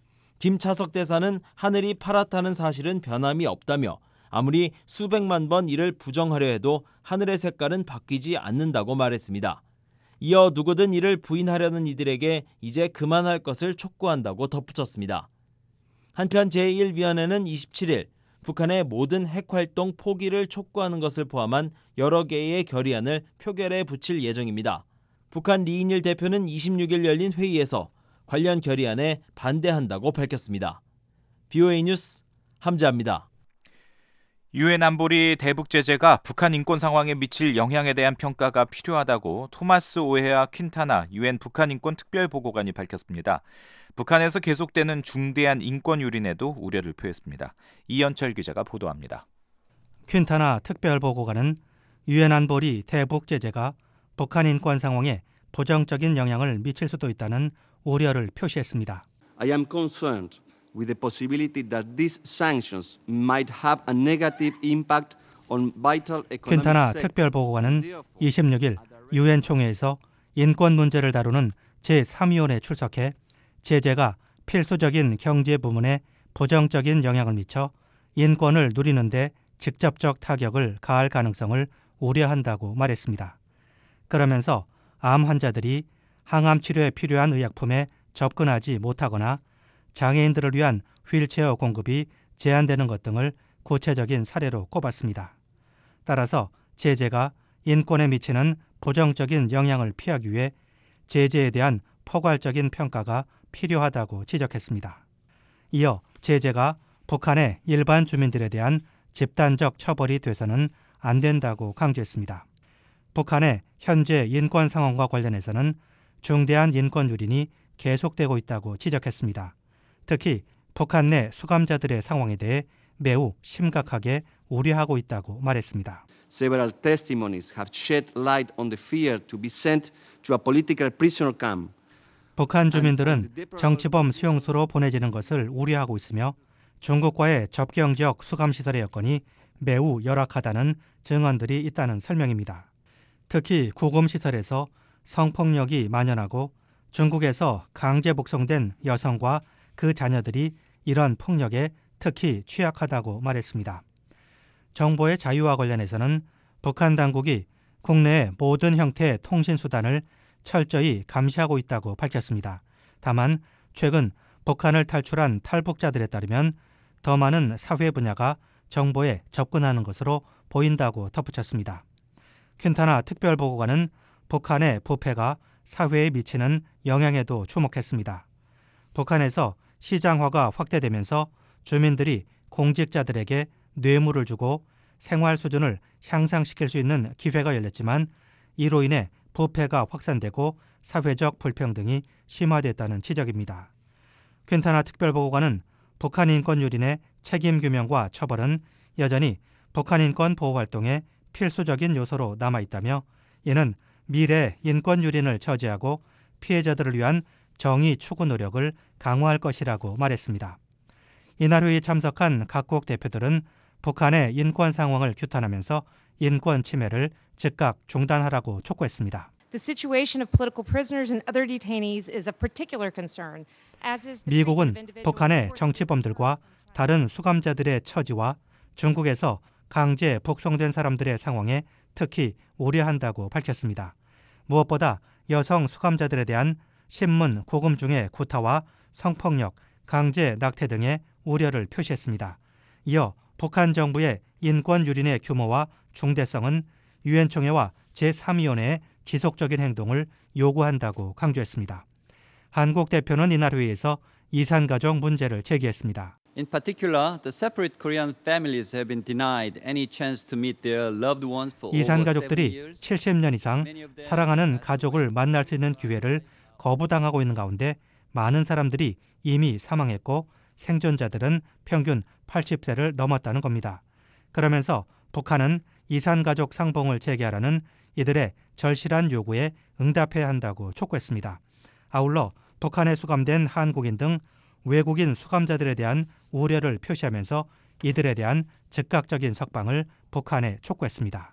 김차석 대사는 하늘이 파랗다는 사실은 변함이 없다며 아무리 수백만 번 이를 부정하려 해도 하늘의 색깔은 바뀌지 않는다고 말했습니다. 이어 누구든 이를 부인하려는 이들에게 이제 그만할 것을 촉구한다고 덧붙였습니다. 한편 제일 위원회는 이십칠일 북한의 모든 핵활동 포기를 촉구하는 것을 포함한 여러 개의 결의안을 표결에 붙일 예정입니다. 북한 리인일 대표는 이십육일 열린 회의에서 관련 결의안에 반대한다고 밝혔습니다. 비오에이 뉴스 함재합니다.
유엔 안보리 대북 제재가 북한 인권 상황에 미칠 영향에 대한 평가가 필요하다고 토마스 오헤아 퀸타나 유엔 북한 인권 특별보고관이 밝혔습니다. 북한에서 계속되는 중대한 인권 유린에도 우려를 표했습니다. 이현철 기자가 보도합니다.
퀸타나 특별보고관은 유엔 안보리 대북 제재가 북한 인권 상황에 부정적인 영향을 미칠 수도 있다는 우려를 표시했습니다.
I am concerned with the possibility that these sanctions might have a negative impact on vital economic
퀸타나
sectors.
특별보고관은 이십육 일 유엔 총회에서 인권 문제를 다루는 제삼 위원회에 출석해 제재가 필수적인 경제 부문에 부정적인 영향을 미쳐 인권을 누리는 데 직접적 타격을 가할 가능성을 우려한다고 말했습니다. 그러면서 암 환자들이 항암 치료에 필요한 의약품에 접근하지 못하거나 장애인들을 위한 휠체어 공급이 제한되는 것 등을 구체적인 사례로 꼽았습니다. 따라서 제재가 인권에 미치는 부정적인 영향을 피하기 위해 제재에 대한 포괄적인 평가가 필요하다고 지적했습니다. 이어 제재가 북한의 일반 주민들에 대한 집단적 처벌이 돼서는 안 된다고 강조했습니다. 북한의 현재 인권 상황과 관련해서는 중대한 인권 유린이 계속되고 있다고 지적했습니다. 특히 북한 내 수감자들의 상황에 대해 매우 심각하게 우려하고 있다고 말했습니다.
Several testimonies have shed light on the fear to be sent to a political prisoner camp.
북한 주민들은 정치범 수용소로 보내지는 것을 우려하고 있으며 중국과의 접경 지역 수감시설의 여건이 매우 열악하다는 증언들이 있다는 설명입니다. 특히 구금시설에서 성폭력이 만연하고 중국에서 강제 북송된 여성과 그 자녀들이 이런 폭력에 특히 취약하다고 말했습니다. 정보의 자유와 관련해서는 북한 당국이 국내의 모든 형태의 통신수단을 철저히 감시하고 있다고 밝혔습니다. 다만 최근 북한을 탈출한 탈북자들에 따르면 더 많은 사회 분야가 정보에 접근하는 것으로 보인다고 덧붙였습니다. 퀸타나 특별보고관은 북한의 부패가 사회에 미치는 영향에도 주목했습니다. 북한에서 시장화가 확대되면서 주민들이 공직자들에게 뇌물을 주고 생활 수준을 향상시킬 수 있는 기회가 열렸지만 이로 인해 부패가 확산되고 사회적 불평등이 심화됐다는 지적입니다. 퀸타나 특별보고관은 북한 인권 유린의 책임 규명과 처벌은 여전히 북한 인권 보호 활동의 필수적인 요소로 남아있다며 이는 미래 인권 유린을 저지하고 피해자들을 위한 정의 추구 노력을 강화할 것이라고 말했습니다. 이날 회의에 참석한 각국 대표들은 북한의 인권 상황을 규탄하면서 인권 침해를 즉각 중단하라고 촉구했습니다.
The situation of political prisoners and other detainees is of particular concern, as is the
미국은 북한의 정치범들과 다른 수감자들의 처지와 중국에서 강제 북송된 사람들의 상황에 특히 우려한다고 밝혔습니다. 무엇보다 여성 수감자들에 대한 신문 구금 중의 구타와 성폭력, 강제 낙태 등의 우려를 표시했습니다. 이어 북한 정부의 인권 유린의 규모와 중대성은 유엔 총회와 제삼 위원회의 지속적인 행동을 요구한다고 강조했습니다. 한국 대표는 이날 회의에서 이산가족 문제를 제기했습니다.
In particular, the separate Korean families have been denied any chance to meet their loved ones for over
이산
seven
가족들이
years.
칠십 년 이상 사랑하는 가족을 만날 수 있는 기회를 거부당하고 있는 가운데 많은 사람들이 이미 사망했고 생존자들은 평균 팔십 세를 넘었다는 겁니다. 그러면서 북한은 이산 가족 상봉을 재개하라는 이들의 절실한 요구에 응답해야 한다고 촉구했습니다. 아울러 북한에 수감된 한국인 등 외국인 수감자들에 대한 우려를 표시하면서 이들에 대한 즉각적인 석방을 북한에 촉구했습니다.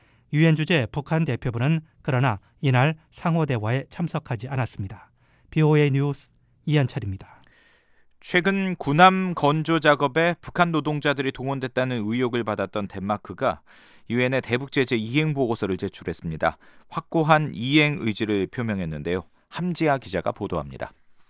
유엔 주재 북한 대표부는 그러나 이날 상호 대화에 참석하지 않았습니다. 비오에이 뉴스 이한철입니다.
최근 군함 건조 작업에 북한 노동자들이 동원됐다는 의혹을 받았던 덴마크가 유엔에 대북 제재 이행 보고서를 제출했습니다. 확고한 이행 의지를 표명했는데요. 함지아 기자가 보도합니다.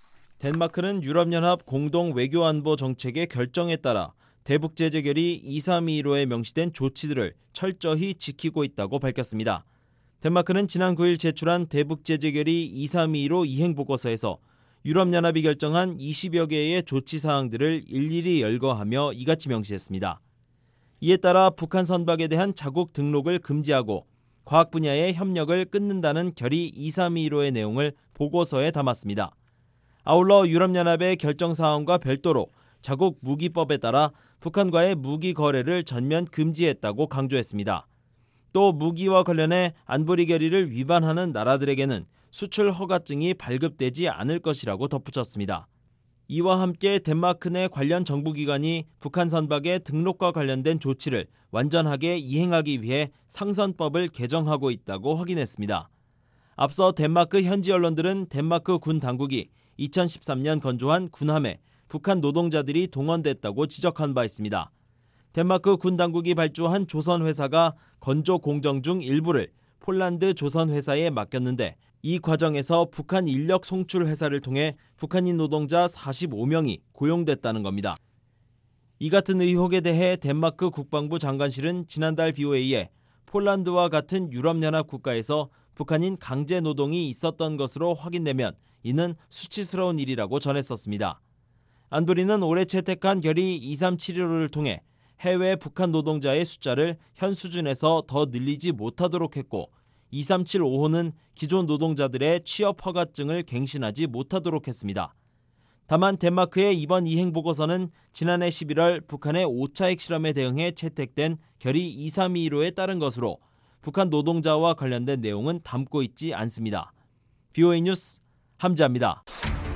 덴마크는 유럽연합 공동 외교안보 정책의 결정에 따라 대북 제재 결의 이삼이일호에 명시된 조치들을 철저히 지키고 있다고 밝혔습니다. 덴마크는 지난 구일 제출한 대북 제재 결의 이삼이일호 이행 보고서에서 유럽연합이 결정한 이십여 개의 조치 사항들을 일일이 열거하며 이같이 명시했습니다. 이에 따라 북한 선박에 대한 자국 등록을 금지하고 과학 분야의 협력을 끊는다는 결의 이삼이일오의 내용을 보고서에 담았습니다. 아울러 유럽연합의 결정사항과 별도로 자국 무기법에 따라 북한과의 무기 거래를 전면 금지했다고 강조했습니다. 또 무기와 관련해 안보리 결의를 위반하는 나라들에게는 수출 허가증이 발급되지 않을 것이라고 덧붙였습니다. 이와 함께 덴마크 내 관련 정부기관이 북한 선박의 등록과 관련된 조치를 완전하게 이행하기 위해 상선법을 개정하고 있다고 확인했습니다. 앞서 덴마크 현지 언론들은 덴마크 군 당국이 이천십삼 년 건조한 군함에 북한 노동자들이 동원됐다고 지적한 바 있습니다. 덴마크 군 당국이 발주한 조선 회사가 건조 공정 중 일부를 폴란드 조선 회사에 맡겼는데 이 과정에서 북한 인력 송출 회사를 통해 북한인 노동자 사십오 명이 고용됐다는 겁니다. 이 같은 의혹에 대해 덴마크 국방부 장관실은 지난달 비오에이에 폴란드와 같은 유럽연합 국가에서 북한인 강제 노동이 있었던 것으로 확인되면 이는 수치스러운 일이라고 전했었습니다. 안보리는 올해 채택한 결의 이삼칠일오를 통해 해외 북한 노동자의 숫자를 현 수준에서 더 늘리지 못하도록 했고 이삼칠오호는 기존 노동자들의 취업 허가증을 갱신하지 못하도록 했습니다. 다만 덴마크의 이번 이행 보고서는 지난해 십일월 북한의 오 차 핵실험에 대응해 채택된 결의 이삼이일오에 따른 것으로 북한 노동자와 관련된 내용은 담고 있지 않습니다. 비오에이 뉴스 함지아입니다.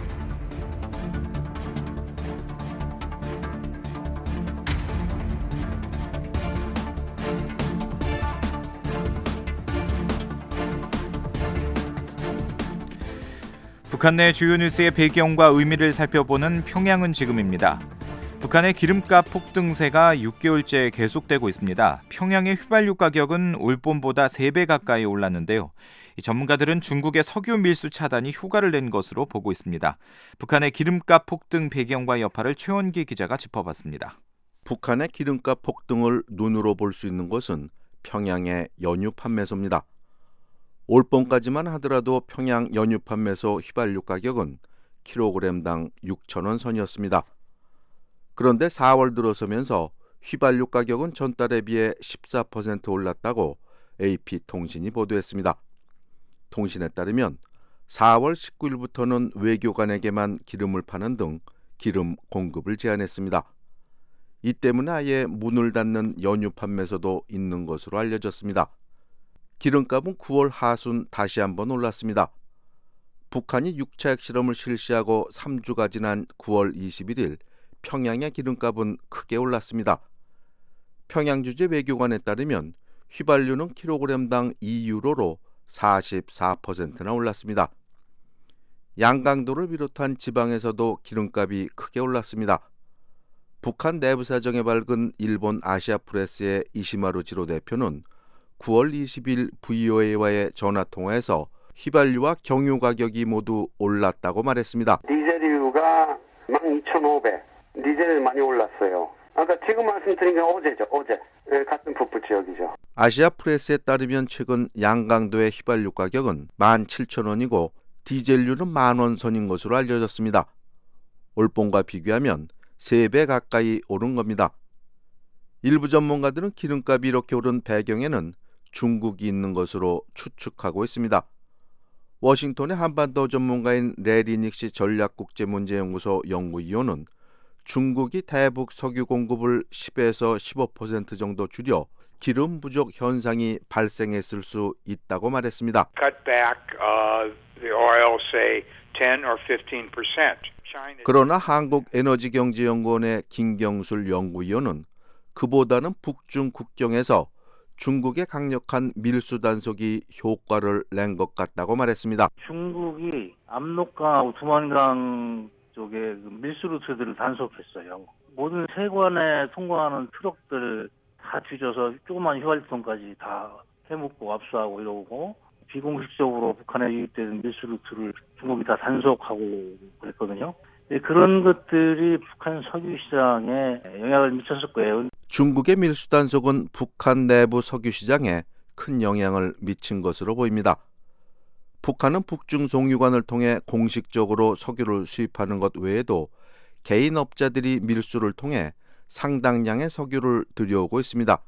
북한 내 주요 뉴스의 배경과 의미를 살펴보는 평양은 지금입니다. 북한의 기름값 폭등세가 육 개월째 계속되고 있습니다. 평양의 휘발유 가격은 올 봄보다 세 배 가까이 올랐는데요. 이 전문가들은 중국의 석유 밀수 차단이 효과를 낸 것으로 보고 있습니다. 북한의 기름값 폭등 배경과 여파를 최원기 기자가 짚어봤습니다.
북한의 기름값 폭등을 눈으로 볼 수 있는 것은 평양의 연유 판매소입니다. 올 봄까지만 하더라도 평양 연유 판매소 휘발유 가격은 킬로그램당 육천 원 선이었습니다. 그런데 사월 들어서면서 휘발유 가격은 전달에 비해 십사 퍼센트 올랐다고 에이피통신이 보도했습니다. 통신에 따르면 사월 십구일부터는 외교관에게만 기름을 파는 등 기름 공급을 제한했습니다. 이 때문에 아예 문을 닫는 연유 판매소도 있는 것으로 알려졌습니다. 기름값은 구월 하순 다시 한번 올랐습니다. 북한이 육 차 핵실험을 실시하고 삼 주가 지난 구월 이십일일 평양의 기름값은 크게 올랐습니다. 평양주재 외교관에 따르면 휘발유는 킬로그램당 이 유로로 사십사 퍼센트나 올랐습니다. 양강도를 비롯한 지방에서도 기름값이 크게 올랐습니다. 북한 내부 사정에 밝은 일본 아시아프레스의 이시마루 지로 대표는 구월 이십일 브이오에이와의 전화통화에서 휘발유와 경유 가격이 모두 올랐다고 말했습니다.
디젤유가 만 이천오백, 디젤 많이 올랐어요. 아까 지금 말씀드린 게 어제죠, 어제. 같은 북부 지역이죠.
아시아프레스에 따르면 최근 양강도의 휘발유 가격은 만 칠천 원이고 디젤유는 만 원 선인 것으로 알려졌습니다. 올봄과 비교하면 세 배 가까이 오른 겁니다. 일부 전문가들은 기름값이 이렇게 오른 배경에는 중국이 있는 것으로 추측하고 있습니다. 워싱턴의 한반도 전문가인 레리닉시 전략국제문제연구소 연구위원은 중국이 대북 석유 공급을 십에서 십오 퍼센트 정도 줄여 기름 부족 현상이 발생했을 수 있다고 말했습니다.
Cut back, uh, the oil, say ten or fifteen percent.
그러나 한국에너지경제연구원의 김경술 연구위원은 그보다는 북중 국경에서 중국의 강력한 밀수 단속이 효과를 낸 것 같다고 말했습니다.
중국이 압록강, 두만강 쪽에 밀수 루트들을 단속했어요. 모든 세관에 통과하는 트럭들 다 뒤져서 조그만 휘발유통까지 다 해먹고 압수하고 이러고 비공식적으로 북한에 유입되는 밀수 루트를 중국이 다 단속하고 그랬거든요. 그런 것들이 북한 석유 시장에 영향을 미쳤을 거예요.
중국의 밀수 단속은 북한 내부 석유 시장에 큰 영향을 미친 것으로 보입니다. 북한은 북중 송유관을 통해 공식적으로 석유를 수입하는 것 외에도 개인 업자들이 밀수를 통해 상당량의 석유를 들여오고 있습니다.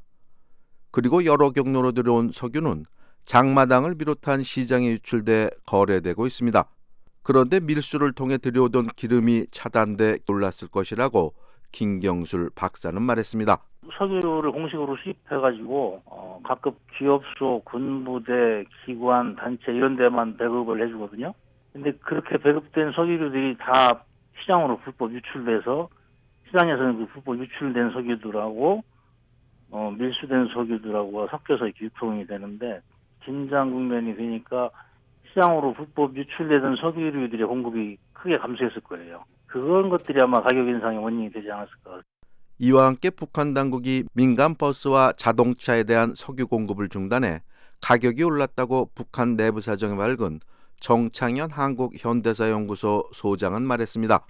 그리고 여러 경로로 들여온 석유는 장마당을 비롯한 시장에 유출돼 거래되고 있습니다. 그런데 밀수를 통해 들여오던 기름이 차단돼 올랐을 것이라고 김경술 박사는 말했습니다.
석유를 공식으로 수입해가지고 어, 각급 기업소, 군부대, 기관, 단체 이런 데만 배급을 해주거든요. 근데 그렇게 배급된 석유들이 다 시장으로 불법 유출돼서 시장에서는 그 불법 유출된 석유들하고 어, 밀수된 석유들하고 섞여서 이렇게 유통이 되는데 긴장 국면이 되니까 시장으로 불법 유출되던 석유류들의 공급이 크게 감소했을 거예요. 그런 것들이 아마 가격 인상의 원인이 되지 않았을까.
이와 함께 북한 당국이 민간 버스와 자동차에 대한 석유 공급을 중단해 가격이 올랐다고 북한 내부 사정이 밝은 정창현 한국현대사연구소 소장은 말했습니다.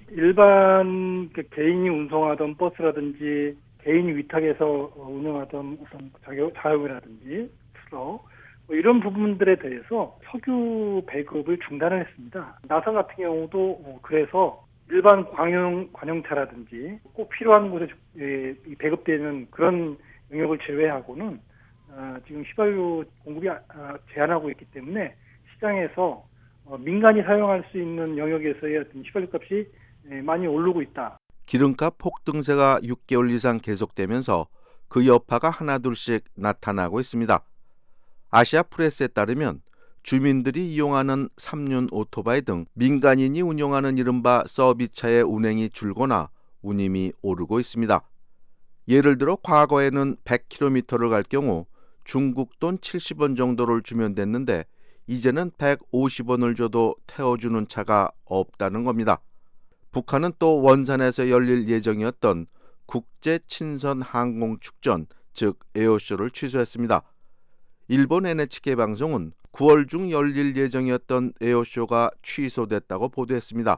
일반 개인이 운송하던 버스라든지 개인 위탁에서 운영하던 어떤 자영이라든지 트럭 뭐 이런 부분들에 대해서 석유 배급을 중단을 했습니다. 나선 같은 경우도 그래서 일반 관용, 관용차라든지 꼭 필요한 곳에 배급되는 그런 영역을 제외하고는 지금 휘발유 공급이 제한하고 있기 때문에 시장에서 민간이 사용할 수 있는 영역에서의 어떤 휘발유 값이 많이 오르고 있다.
기름값 폭등세가 육 개월 이상 계속되면서 그 여파가 하나둘씩 나타나고 있습니다. 아시아 프레스에 따르면 주민들이 이용하는 삼륜 오토바이 등 민간인이 운영하는 이른바 서비스차의 운행이 줄거나 운임이 오르고 있습니다. 예를 들어 과거에는 백 킬로미터를 갈 경우 중국 돈 칠십 원 정도를 주면 됐는데 이제는 백오십 원을 줘도 태워주는 차가 없다는 겁니다. 북한은 또 원산에서 열릴 예정이었던 국제 친선 항공 축전, 즉 에어쇼를 취소했습니다. 일본 엔에이치케이 방송은 구월 중 열릴 예정이었던 에어쇼가 취소됐다고 보도했습니다.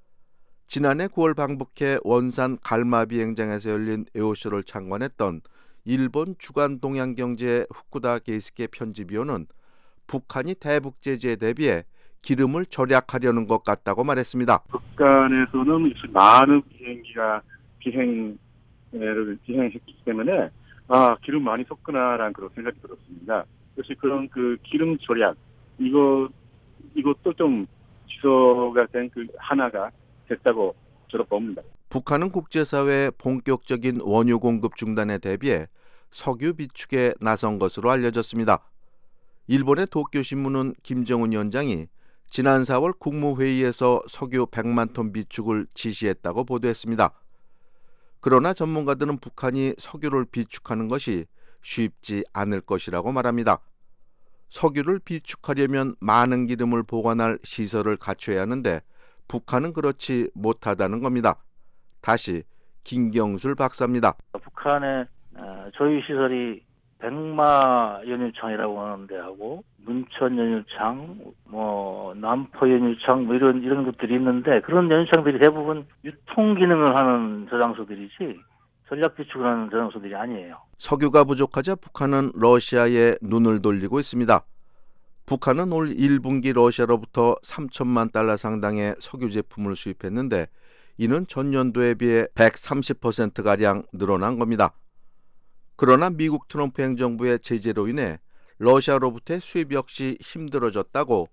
지난해 구월 방북해 원산 갈마 비행장에서 열린 에어쇼를 참관했던 일본 주간 동양경제 후쿠다 게이스케 편집위원은 북한이 대북 제재에 대비해 기름을 절약하려는 것 같다고 말했습니다.
북한에서는 많은 비행기가 비행을 비행했기 때문에 아 기름 많이 썼구나라는 그런 생각이 들었습니다. 역시 그런 그 기름 절약 이거 이것도 좀 취소가 된 그 하나가 됐다고 저도 봅니다.
북한은 국제사회의 본격적인 원유 공급 중단에 대비해 석유 비축에 나선 것으로 알려졌습니다. 일본의 도쿄신문은 김정은 위원장이 지난 사월 국무회의에서 석유 백만 톤 비축을 지시했다고 보도했습니다. 그러나 전문가들은 북한이 석유를 비축하는 것이 쉽지 않을 것이라고 말합니다. 석유를 비축하려면 많은 기름을 보관할 시설을 갖춰야 하는데 북한은 그렇지 못하다는 겁니다. 다시 김경술 박사입니다.
북한의 조유 시설이 백마 연유창이라고 하는 데하고 문천 연유창, 뭐 남포 연유창 뭐 이런 이런 것들이 있는데 그런 연유창들이 대부분 유통 기능을 하는 저장소들이지 전략 비축을 하는 저장소들이 아니에요.
석유가 부족하자 북한은 러시아에 눈을 돌리고 있습니다. 북한은 올 일 분기 러시아로부터 삼천만 달러 상당의 석유 제품을 수입했는데 이는 전년도에 비해 백삼십 퍼센트가량 늘어난 겁니다. 그러나 미국 트럼프 행정부의 제재로 인해 러시아로부터의 수입 역시 힘들어졌다고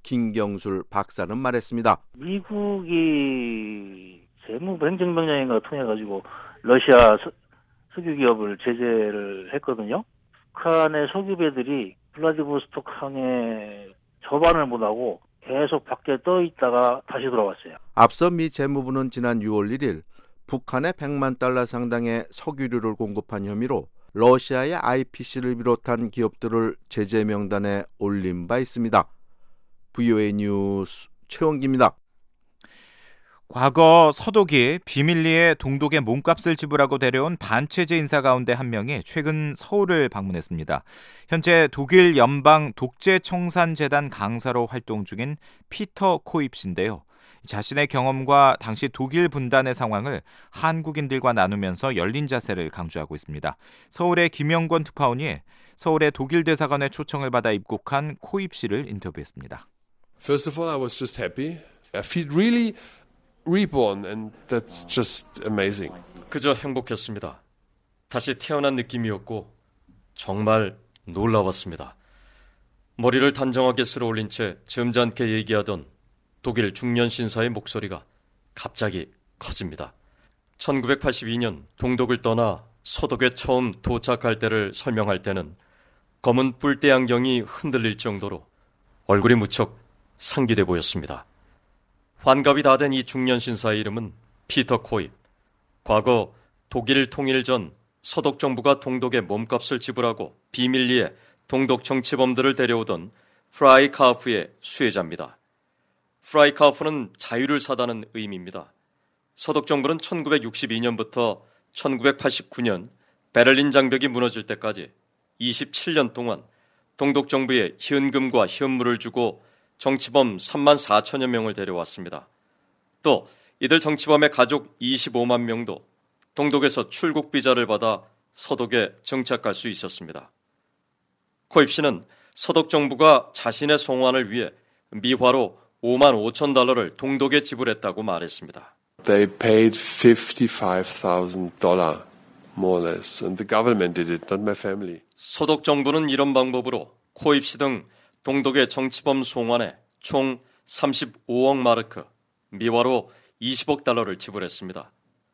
김경술 박사는 말했습니다.
미국이 재무부 행정명령인가 통해가지고 러시아 서, 석유 기업을 제재를 했거든요. 북한의 석유배들이 블라디보스토크 항에 접안을 못하고 계속 밖에 떠 있다가 다시 돌아왔어요.
앞서 미 재무부는 지난 유월 일일 북한에 백만 달러 상당의 석유류를 공급한 혐의로 러시아의 아이피씨를 비롯한 기업들을 제재 명단에 올린 바 있습니다. 브이오에이 뉴스 최원기입니다.
과거 서독이 비밀리에 동독의 몸값을 지불하고 데려온 반체제 인사 가운데 한 명이 최근 서울을 방문했습니다. 현재 독일 연방 독재청산재단 강사로 활동 중인 피터 코입 씨인데요. 자신의 경험과 당시 독일 분단의 상황을 한국인들과 나누면서 열린 자세를 강조하고 있습니다. 서울의 김영권 특파원이 서울의 독일 대사관의 초청을 받아 입국한 코입 씨를 인터뷰했습니다.
First of all, I was just happy. I feel really reborn, and that's just amazing.
그저 행복했습니다. 다시 태어난 느낌이었고 정말 놀라웠습니다. 머리를 단정하게 쓸어 올린 채 점잖게 얘기하던 독일 중년 신사의 목소리가 갑자기 커집니다. 천구백팔십이 년 동독을 떠나 서독에 처음 도착할 때를 설명할 때는 검은 뿔대 안경이 흔들릴 정도로 얼굴이 무척 상기돼 보였습니다. 환갑이 다 된 이 중년 신사의 이름은 피터 코입. 과거 독일 통일 전 서독 정부가 동독의 몸값을 지불하고 비밀리에 동독 정치범들을 데려오던 프라이카우프의 수혜자입니다. 프라이카우프는 자유를 사다는 의미입니다. 서독 정부는 천구백육십이 년부터 천구백팔십구 년 베를린 장벽이 무너질 때까지 이십칠 년 동안 동독 정부에 현금과 현물을 주고 정치범 삼만 사천여 명을 데려왔습니다. 또 이들 정치범의 가족 이십오만 명도 동독에서 출국 비자를 받아 서독에 정착할 수 있었습니다. 코입 씨는 서독 정부가 자신의 송환을 위해 미화로 오만 오천 달러를 동독에 지불했다고 말했습니다.
They paid fifty-five thousand dollars, more or less, and the government did it, not my family.
서독 정부는 이런 방법으로 코입 씨 등 동독의 정치범 송환에 총 삼십오억 마르크, 미화로 이십억 달러를 지불했습니다.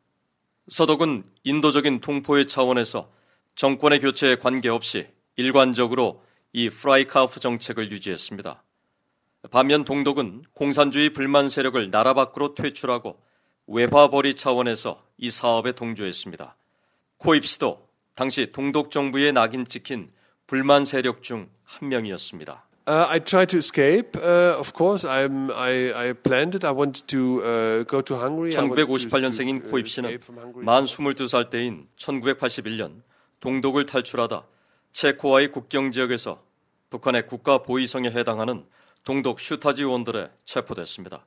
서독은 인도적인 통포의 차원에서 정권의 교체에 관계없이 일관적으로 이 프라이카우프 정책을 유지했습니다. 반면 동독은 공산주의 불만 세력을 나라 밖으로 퇴출하고 외화벌이 차원에서 이 사업에 동조했습니다. 코입 씨도 당시 동독 정부의 낙인 찍힌 불만 세력 중 한 명이었습니다.
Uh, I tried to escape. Uh, of course, I'm, I, I planned it. I wanted to uh, go to Hungary.
천구백오십팔 년생인 코입 씨는 만 스물두 살 때인 천구백팔십일 년 동독을 탈출하다 체코와의 국경 지역에서 북한의 국가 보위성에 해당하는 동독 슈타지 원들에 체포됐습니다.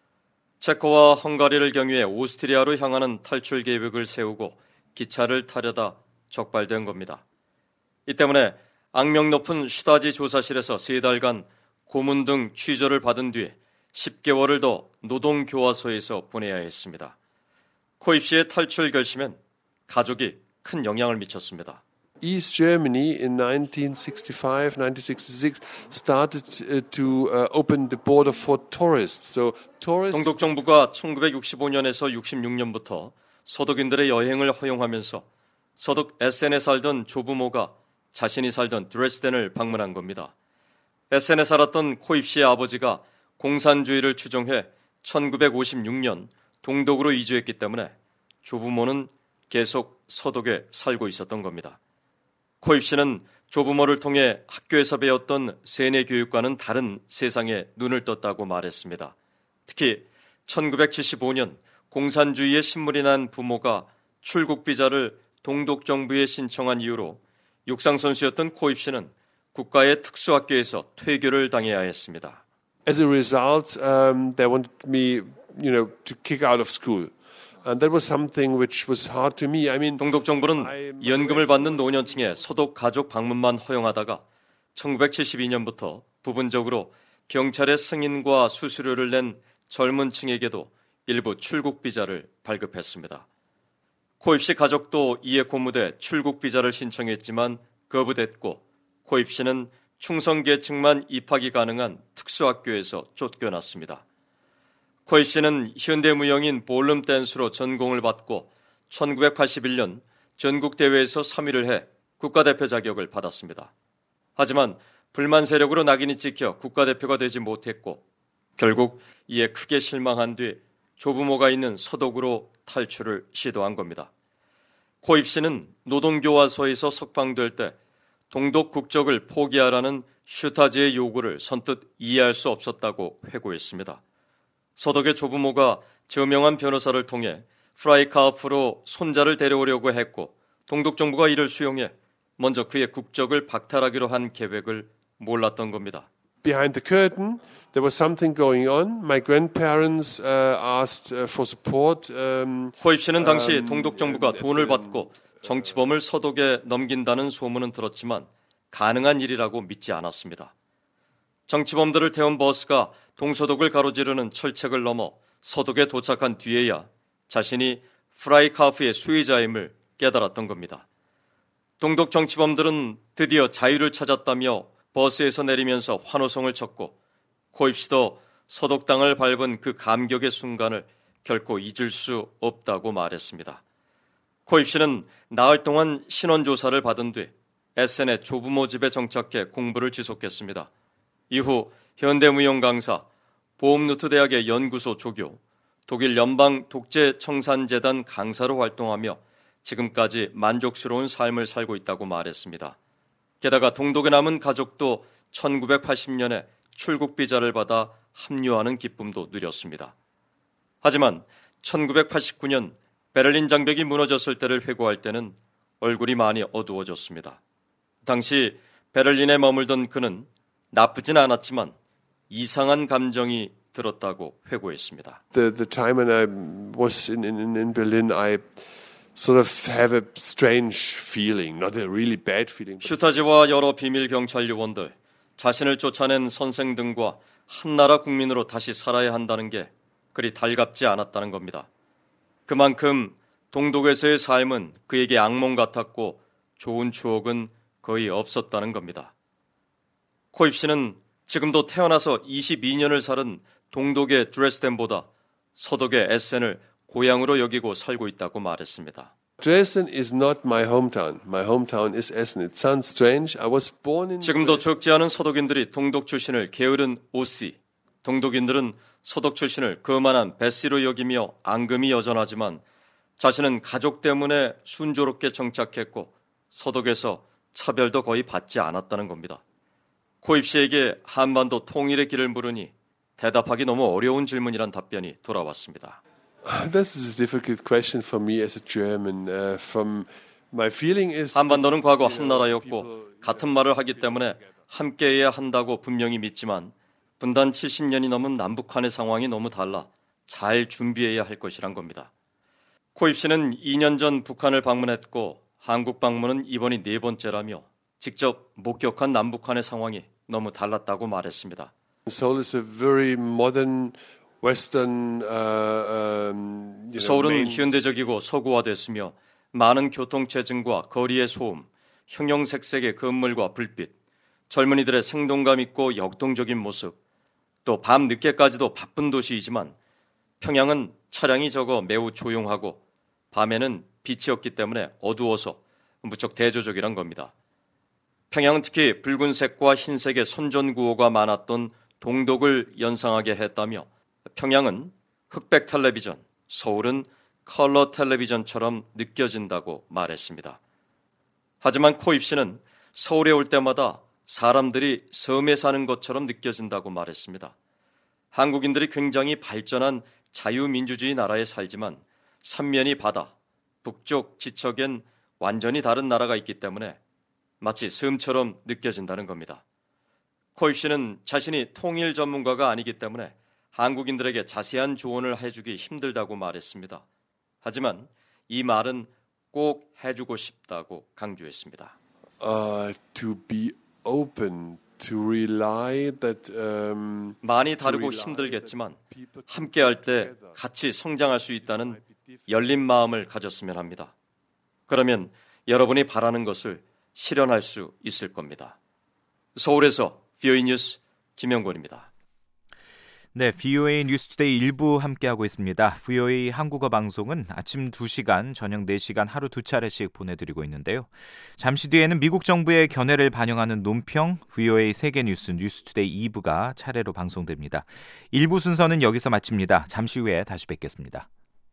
체코와 헝가리를 경유해 오스트리아로 향하는 탈출 계획을 세우고 기차를 타려다 적발된 겁니다. 이 때문에 악명 높은 슈타지 조사실에서 세 달간 고문 등 취조를 받은 뒤 십 개월을 더 노동교화소에서 보내야 했습니다. 코입 씨의 탈출 결심엔 가족이 큰 영향을 미쳤습니다.
East Germany in nineteen sixty-five, nineteen sixty-six started to uh, open the border for tourists. So tourists.
동독 정부가 천구백육십오 년에서 육십육 년부터 서독인들의 여행을 허용하면서 서독 에센에 살던 조부모가 자신이 살던 드레스덴을 방문한 겁니다. 에센에 살았던 코입 씨의 아버지가 공산주의를 추종해 천구백오십육 년 동독으로 이주했기 때문에 조부모는 계속 서독에 살고 있었던 겁니다. 코입 씨는 조부모를 통해 학교에서 배웠던 세뇌 교육과는 다른 세상에 눈을 떴다고 말했습니다. 특히 천구백칠십오 년 공산주의에 신물이 난 부모가 출국 비자를 동독 정부에 신청한 이유로 육상선수였던 코입 씨는 국가의 특수학교에서 퇴교를 당해야 했습니다.
As a result, um, they wanted me, you know, to kick out of school. And that was something which was hard to me. I mean,
동독 정부는 연금을 받는 노년층의 서독 가족 방문만 허용하다가 천구백칠십이 년부터 부분적으로 경찰의 승인과 수수료를 낸 젊은 층에게도 일부 출국 비자를 발급했습니다. 코입 씨 가족도 이에 고무돼 출국 비자를 신청했지만 거부됐고 코입 씨는 충성 계층만 입학이 가능한 특수학교에서 쫓겨났습니다. 코입 씨는 현대무용인 볼룸 댄스로 전공을 받고 천구백팔십일 년 전국대회에서 삼 위를 해 국가대표 자격을 받았습니다. 하지만 불만 세력으로 낙인이 찍혀 국가대표가 되지 못했고 결국 이에 크게 실망한 뒤 조부모가 있는 서독으로 탈출을 시도한 겁니다. 코입 씨는 노동교화소에서 석방될 때 동독 국적을 포기하라는 슈타지의 요구를 선뜻 이해할 수 없었다고 회고했습니다. 서독의 조부모가 저명한 변호사를 통해 프라이카우프로 손자를 데려오려고 했고 동독 정부가 이를 수용해 먼저 그의 국적을 박탈하기로 한 계획을 몰랐던 겁니다.
Behind the curtain, there was something going on. My grandparents uh, asked uh, for support. Um,
코입 씨는 당시 um, 동독 정부가 돈을 받고 정치범을 서독에 넘긴다는 소문은 들었지만 가능한 일이라고 믿지 않았습니다. 정치범들을 태운 버스가 동서독을 가로지르는 철책을 넘어 서독에 도착한 뒤에야 자신이 프라이카프의 수혜자임을 깨달았던 겁니다. 동독 정치범들은 드디어 자유를 찾았다며 버스에서 내리면서 환호성을 쳤고 코입 씨도 서독 땅을 밟은 그 감격의 순간을 결코 잊을 수 없다고 말했습니다. 코입 씨는 나흘 동안 신원조사를 받은 뒤 에센의 조부모 집에 정착해 공부를 지속했습니다. 이후 현대무용 강사, 보험루트 대학의 연구소 조교, 독일 연방 독재청산재단 강사로 활동하며 지금까지 만족스러운 삶을 살고 있다고 말했습니다. 게다가 동독에 남은 가족도 천구백팔십 년에 출국 비자를 받아 합류하는 기쁨도 누렸습니다. 하지만 천구백팔십구 년 베를린 장벽이 무너졌을 때를 회고할 때는 얼굴이 많이 어두워졌습니다. 당시 베를린에 머물던 그는 나쁘진 않았지만 이상한 감정이 들었다고 회고했습니다.
The the time when I was in in in Berlin, I sort of have a strange feeling, not a really bad feeling.
슈타지와 여러 비밀 경찰 요원들, 자신을 쫓아낸 선생 등과 한나라 국민으로 다시 살아야 한다는 게 그리 달갑지 않았다는 겁니다. 그만큼 동독에서의 삶은 그에게 악몽 같았고 좋은 추억은 거의 없었다는 겁니다. 코입 씨는 지금도 태어나서 이십이 년을 살은 동독의 드레스덴보다 서독의 에센을 고향으로 여기고 살고 있다고 말했습니다.
Dresden is not my hometown. My hometown is Essen. It sounds strange. I was born in
지금도 적지 않은 서독인들이 동독 출신을 게으른 오씨, 동독인들은 서독 출신을 거만한 베시로 여기며 앙금이 여전하지만 자신은 가족 때문에 순조롭게 정착했고 서독에서 차별도 거의 받지 않았다는 겁니다. 코입 씨에게 한반도 통일의 길을 물으니 대답하기 너무 어려운 질문이란 답변이 돌아왔습니다.
This is a difficult question for me as a German. Uh, from my feeling is
한반도는 과거 한 나라였고 같은 말을 하기 때문에 함께해야 한다고 분명히 믿지만 분단 칠십 년이 넘은 남북한의 상황이 너무 달라 잘 준비해야 할 것이란 겁니다. 코입 씨는 이 년 전 북한을 방문했고 한국 방문은 이번이 네 번째라며 직접 목격한 남북한의 상황이 너무 달랐다고 말했습니다.
Seoul is a very modern Western, uh, um, you know,
서울은
main...
현대적이고 서구화됐으며 많은 교통체증과 거리의 소음, 형형색색의 건물과 불빛, 젊은이들의 생동감 있고 역동적인 모습, 또 밤 늦게까지도 바쁜 도시이지만 평양은 차량이 적어 매우 조용하고 밤에는 빛이 없기 때문에 어두워서 무척 대조적이란 겁니다. 평양은 특히 붉은색과 흰색의 선전구호가 많았던 동독을 연상하게 했다며 평양은 흑백 텔레비전, 서울은 컬러 텔레비전처럼 느껴진다고 말했습니다. 하지만 코입 씨는 서울에 올 때마다 사람들이 섬에 사는 것처럼 느껴진다고 말했습니다. 한국인들이 굉장히 발전한 자유민주주의 나라에 살지만 삼면이 바다, 북쪽 지척엔 완전히 다른 나라가 있기 때문에 마치 섬처럼 느껴진다는 겁니다. 코입 씨는 자신이 통일 전문가가 아니기 때문에 한국인들에게 자세한 조언을 해주기 힘들다고 말했습니다. 하지만 이 말은 꼭 해주고 싶다고 강조했습니다.
Uh, to be open, to rely that, um,
많이 다르고 힘들겠지만 함께할 때 같이 성장할 수 있다는 열린 마음을 가졌으면 합니다. 그러면 여러분이 바라는 것을 실현할 수 있을 겁니다. 서울에서 브이오에이 뉴스 김영권입니다.
네, 브이오에이 뉴스투데이 일부 함께하고 있습니다. 브이오에이 한국어 방송은 아침 두 시간, 저녁 네 시간 하루 두 차례씩 보내드리고 있는데요. 잠시 뒤에는 미국 정부의 견해를 반영하는 논평, 브이오에이 세계뉴스 뉴스투데이 이 부가 차례로 방송됩니다. 일 부 순서는 여기서 마칩니다. 잠시 후에 다시 뵙겠습니다.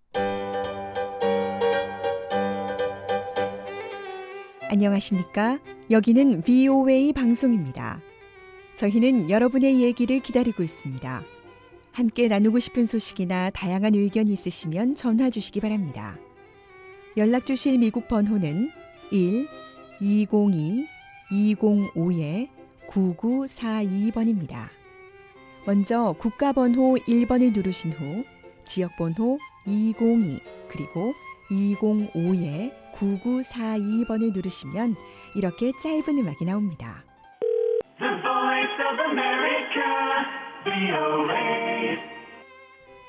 안녕하십니까? 여기는 브이오에이 방송입니다. 저희는 여러분의 얘기를 기다리고 있습니다. 함께 나누고 싶은 소식이나 다양한 의견이 있으시면 전화 주시기 바랍니다. 연락 주실 미국 번호는 일 이공이 이공오 구구사이 번입니다. 먼저 국가번호 일 번을 누르신 후 지역번호 이공이 그리고 이공오 구구사이 번을 누르시면 이렇게 짧은 음악이 나옵니다.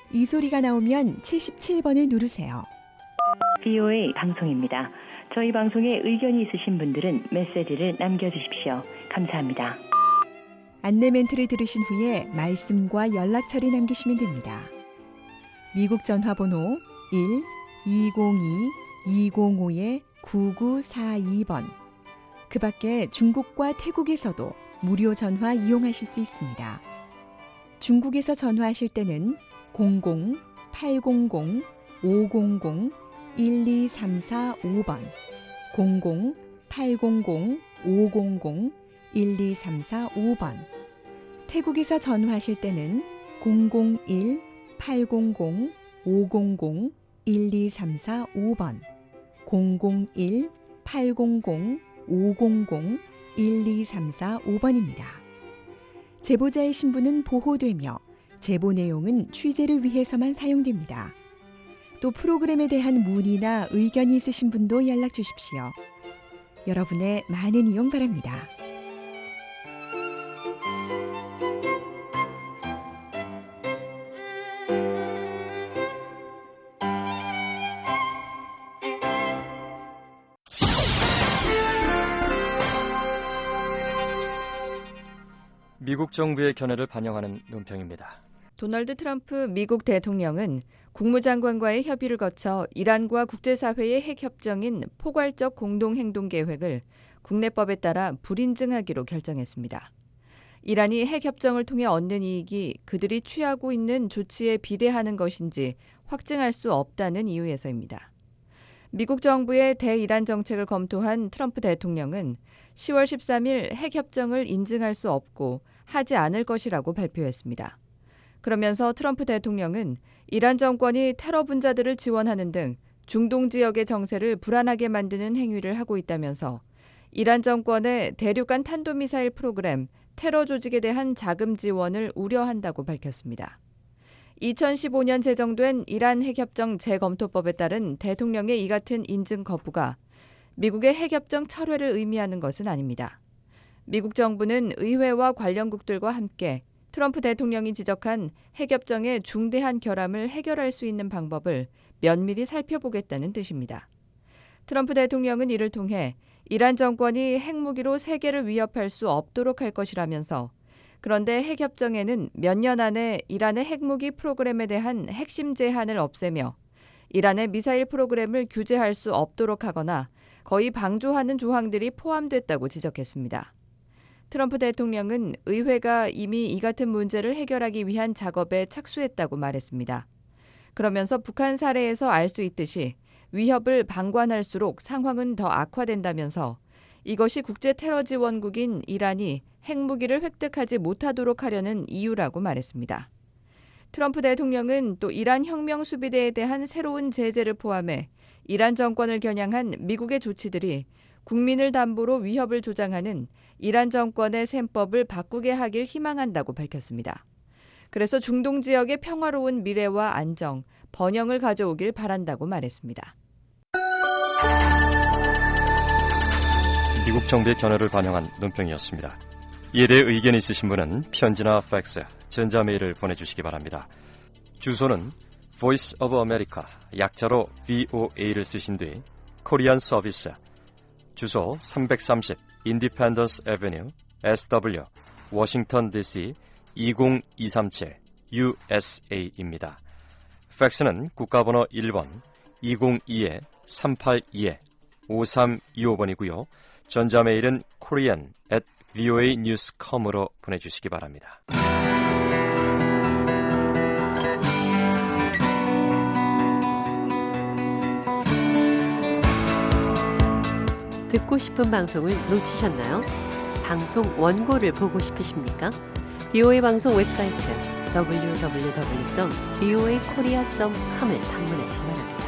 이 소리가 나오면 칠십칠 번을 누르세요.
비오에이 방송입니다. 저희 방송에 의견이 있으신 분들은 메시지를 남겨주십시오. 감사합니다.
안내 멘트를 들으신 후에 말씀과 연락처를 남기시면 됩니다. 미국 전화번호 일 이공이 이공오 구구사이 번. 그 밖에 중국과 태국에서도 무료 전화 이용하실 수 있습니다. 중국에서 전화하실 때는 공공 팔공공 오공공 일이삼사오 번, 공공 팔공공 오공공 일이삼사오 번. 태국에서 전화하실 때는 공공일 팔공공 오공공 일이삼사오 번, 공공일 팔공공 오공공 일이삼사오 번입니다. 제보자의 신분은 보호되며 제보 내용은 취재를 위해서만 사용됩니다. 또 프로그램에 대한 문의나 의견이 있으신 분도 연락 주십시오. 여러분의 많은 이용 바랍니다.
미국 정부의 견해를 반영하는 논평입니다.
도널드 트럼프 미국 대통령은 국무장관과의 협의를 거쳐 이란과 국제사회의 핵협정인 포괄적 공동행동계획을 국내법에 따라 불인증하기로 결정했습니다. 이란이 핵협정을 통해 얻는 이익이 그들이 취하고 있는 조치에 비례하는 것인지 확증할 수 없다는 이유에서입니다. 미국 정부의 대이란 정책을 검토한 트럼프 대통령은 시월 십삼일 핵협정을 인증할 수 없고 하지 않을 것이라고 발표했습니다. 그러면서 트럼프 대통령은 이란 정권이 테러 분자들을 지원하는 등 중동 지역의 정세를 불안하게 만드는 행위를 하고 있다면서 이란 정권의 대륙간 탄도미사일 프로그램 테러 조직에 대한 자금 지원을 우려한다고 밝혔습니다. 이천십오 년 제정된 이란 핵협정 재검토법에 따른 대통령의 이 같은 인증 거부가 미국의 핵협정 철회를 의미하는 것은 아닙니다. 미국 정부는 의회와 관련국들과 함께 트럼프 대통령이 지적한 핵협정의 중대한 결함을 해결할 수 있는 방법을 면밀히 살펴보겠다는 뜻입니다. 트럼프 대통령은 이를 통해 이란 정권이 핵무기로 세계를 위협할 수 없도록 할 것이라면서 그런데 핵협정에는 몇 년 안에 이란의 핵무기 프로그램에 대한 핵심 제한을 없애며 이란의 미사일 프로그램을 규제할 수 없도록 하거나 거의 방조하는 조항들이 포함됐다고 지적했습니다. 트럼프 대통령은 의회가 이미 이 같은 문제를 해결하기 위한 작업에 착수했다고 말했습니다. 그러면서 북한 사례에서 알 수 있듯이 위협을 방관할수록 상황은 더 악화된다면서 이것이 국제 테러 지원국인 이란이 핵무기를 획득하지 못하도록 하려는 이유라고 말했습니다. 트럼프 대통령은 또 이란 혁명 수비대에 대한 새로운 제재를 포함해 이란 정권을 겨냥한 미국의 조치들이 국민을 담보로 위협을 조장하는 이란 정권의 셈법을 바꾸게 하길 희망한다고 밝혔습니다. 그래서 중동 지역의 평화로운 미래와 안정, 번영을 가져오길 바란다고 말했습니다.
미국 정부의 견해를 반영한 논평이었습니다. 이에 대해 의견 있으신 분은 편지나 팩스, 전자메일을 보내주시기 바랍니다. 주소는 Voice of America, 약자로 브이오에이를 쓰신 뒤 코리안 서비스, 주소 삼백삼십 Independence Avenue, 에스더블유, 워싱턴 디씨 이공이삼칠 유에스에이입니다. 팩스는 국가번호 일 번 이공이 삼팔이 오삼이오 번이고요. 전자메일은 korean at voanews dot com으로 보내주시기 바랍니다.
듣고 싶은 방송을 놓치셨나요? 방송 원고를 보고 싶으십니까? 비오에이 방송 웹사이트 더블유 더블유 더블유 점 브이오에이 코리아 점 컴을 방문하시기 바랍니다.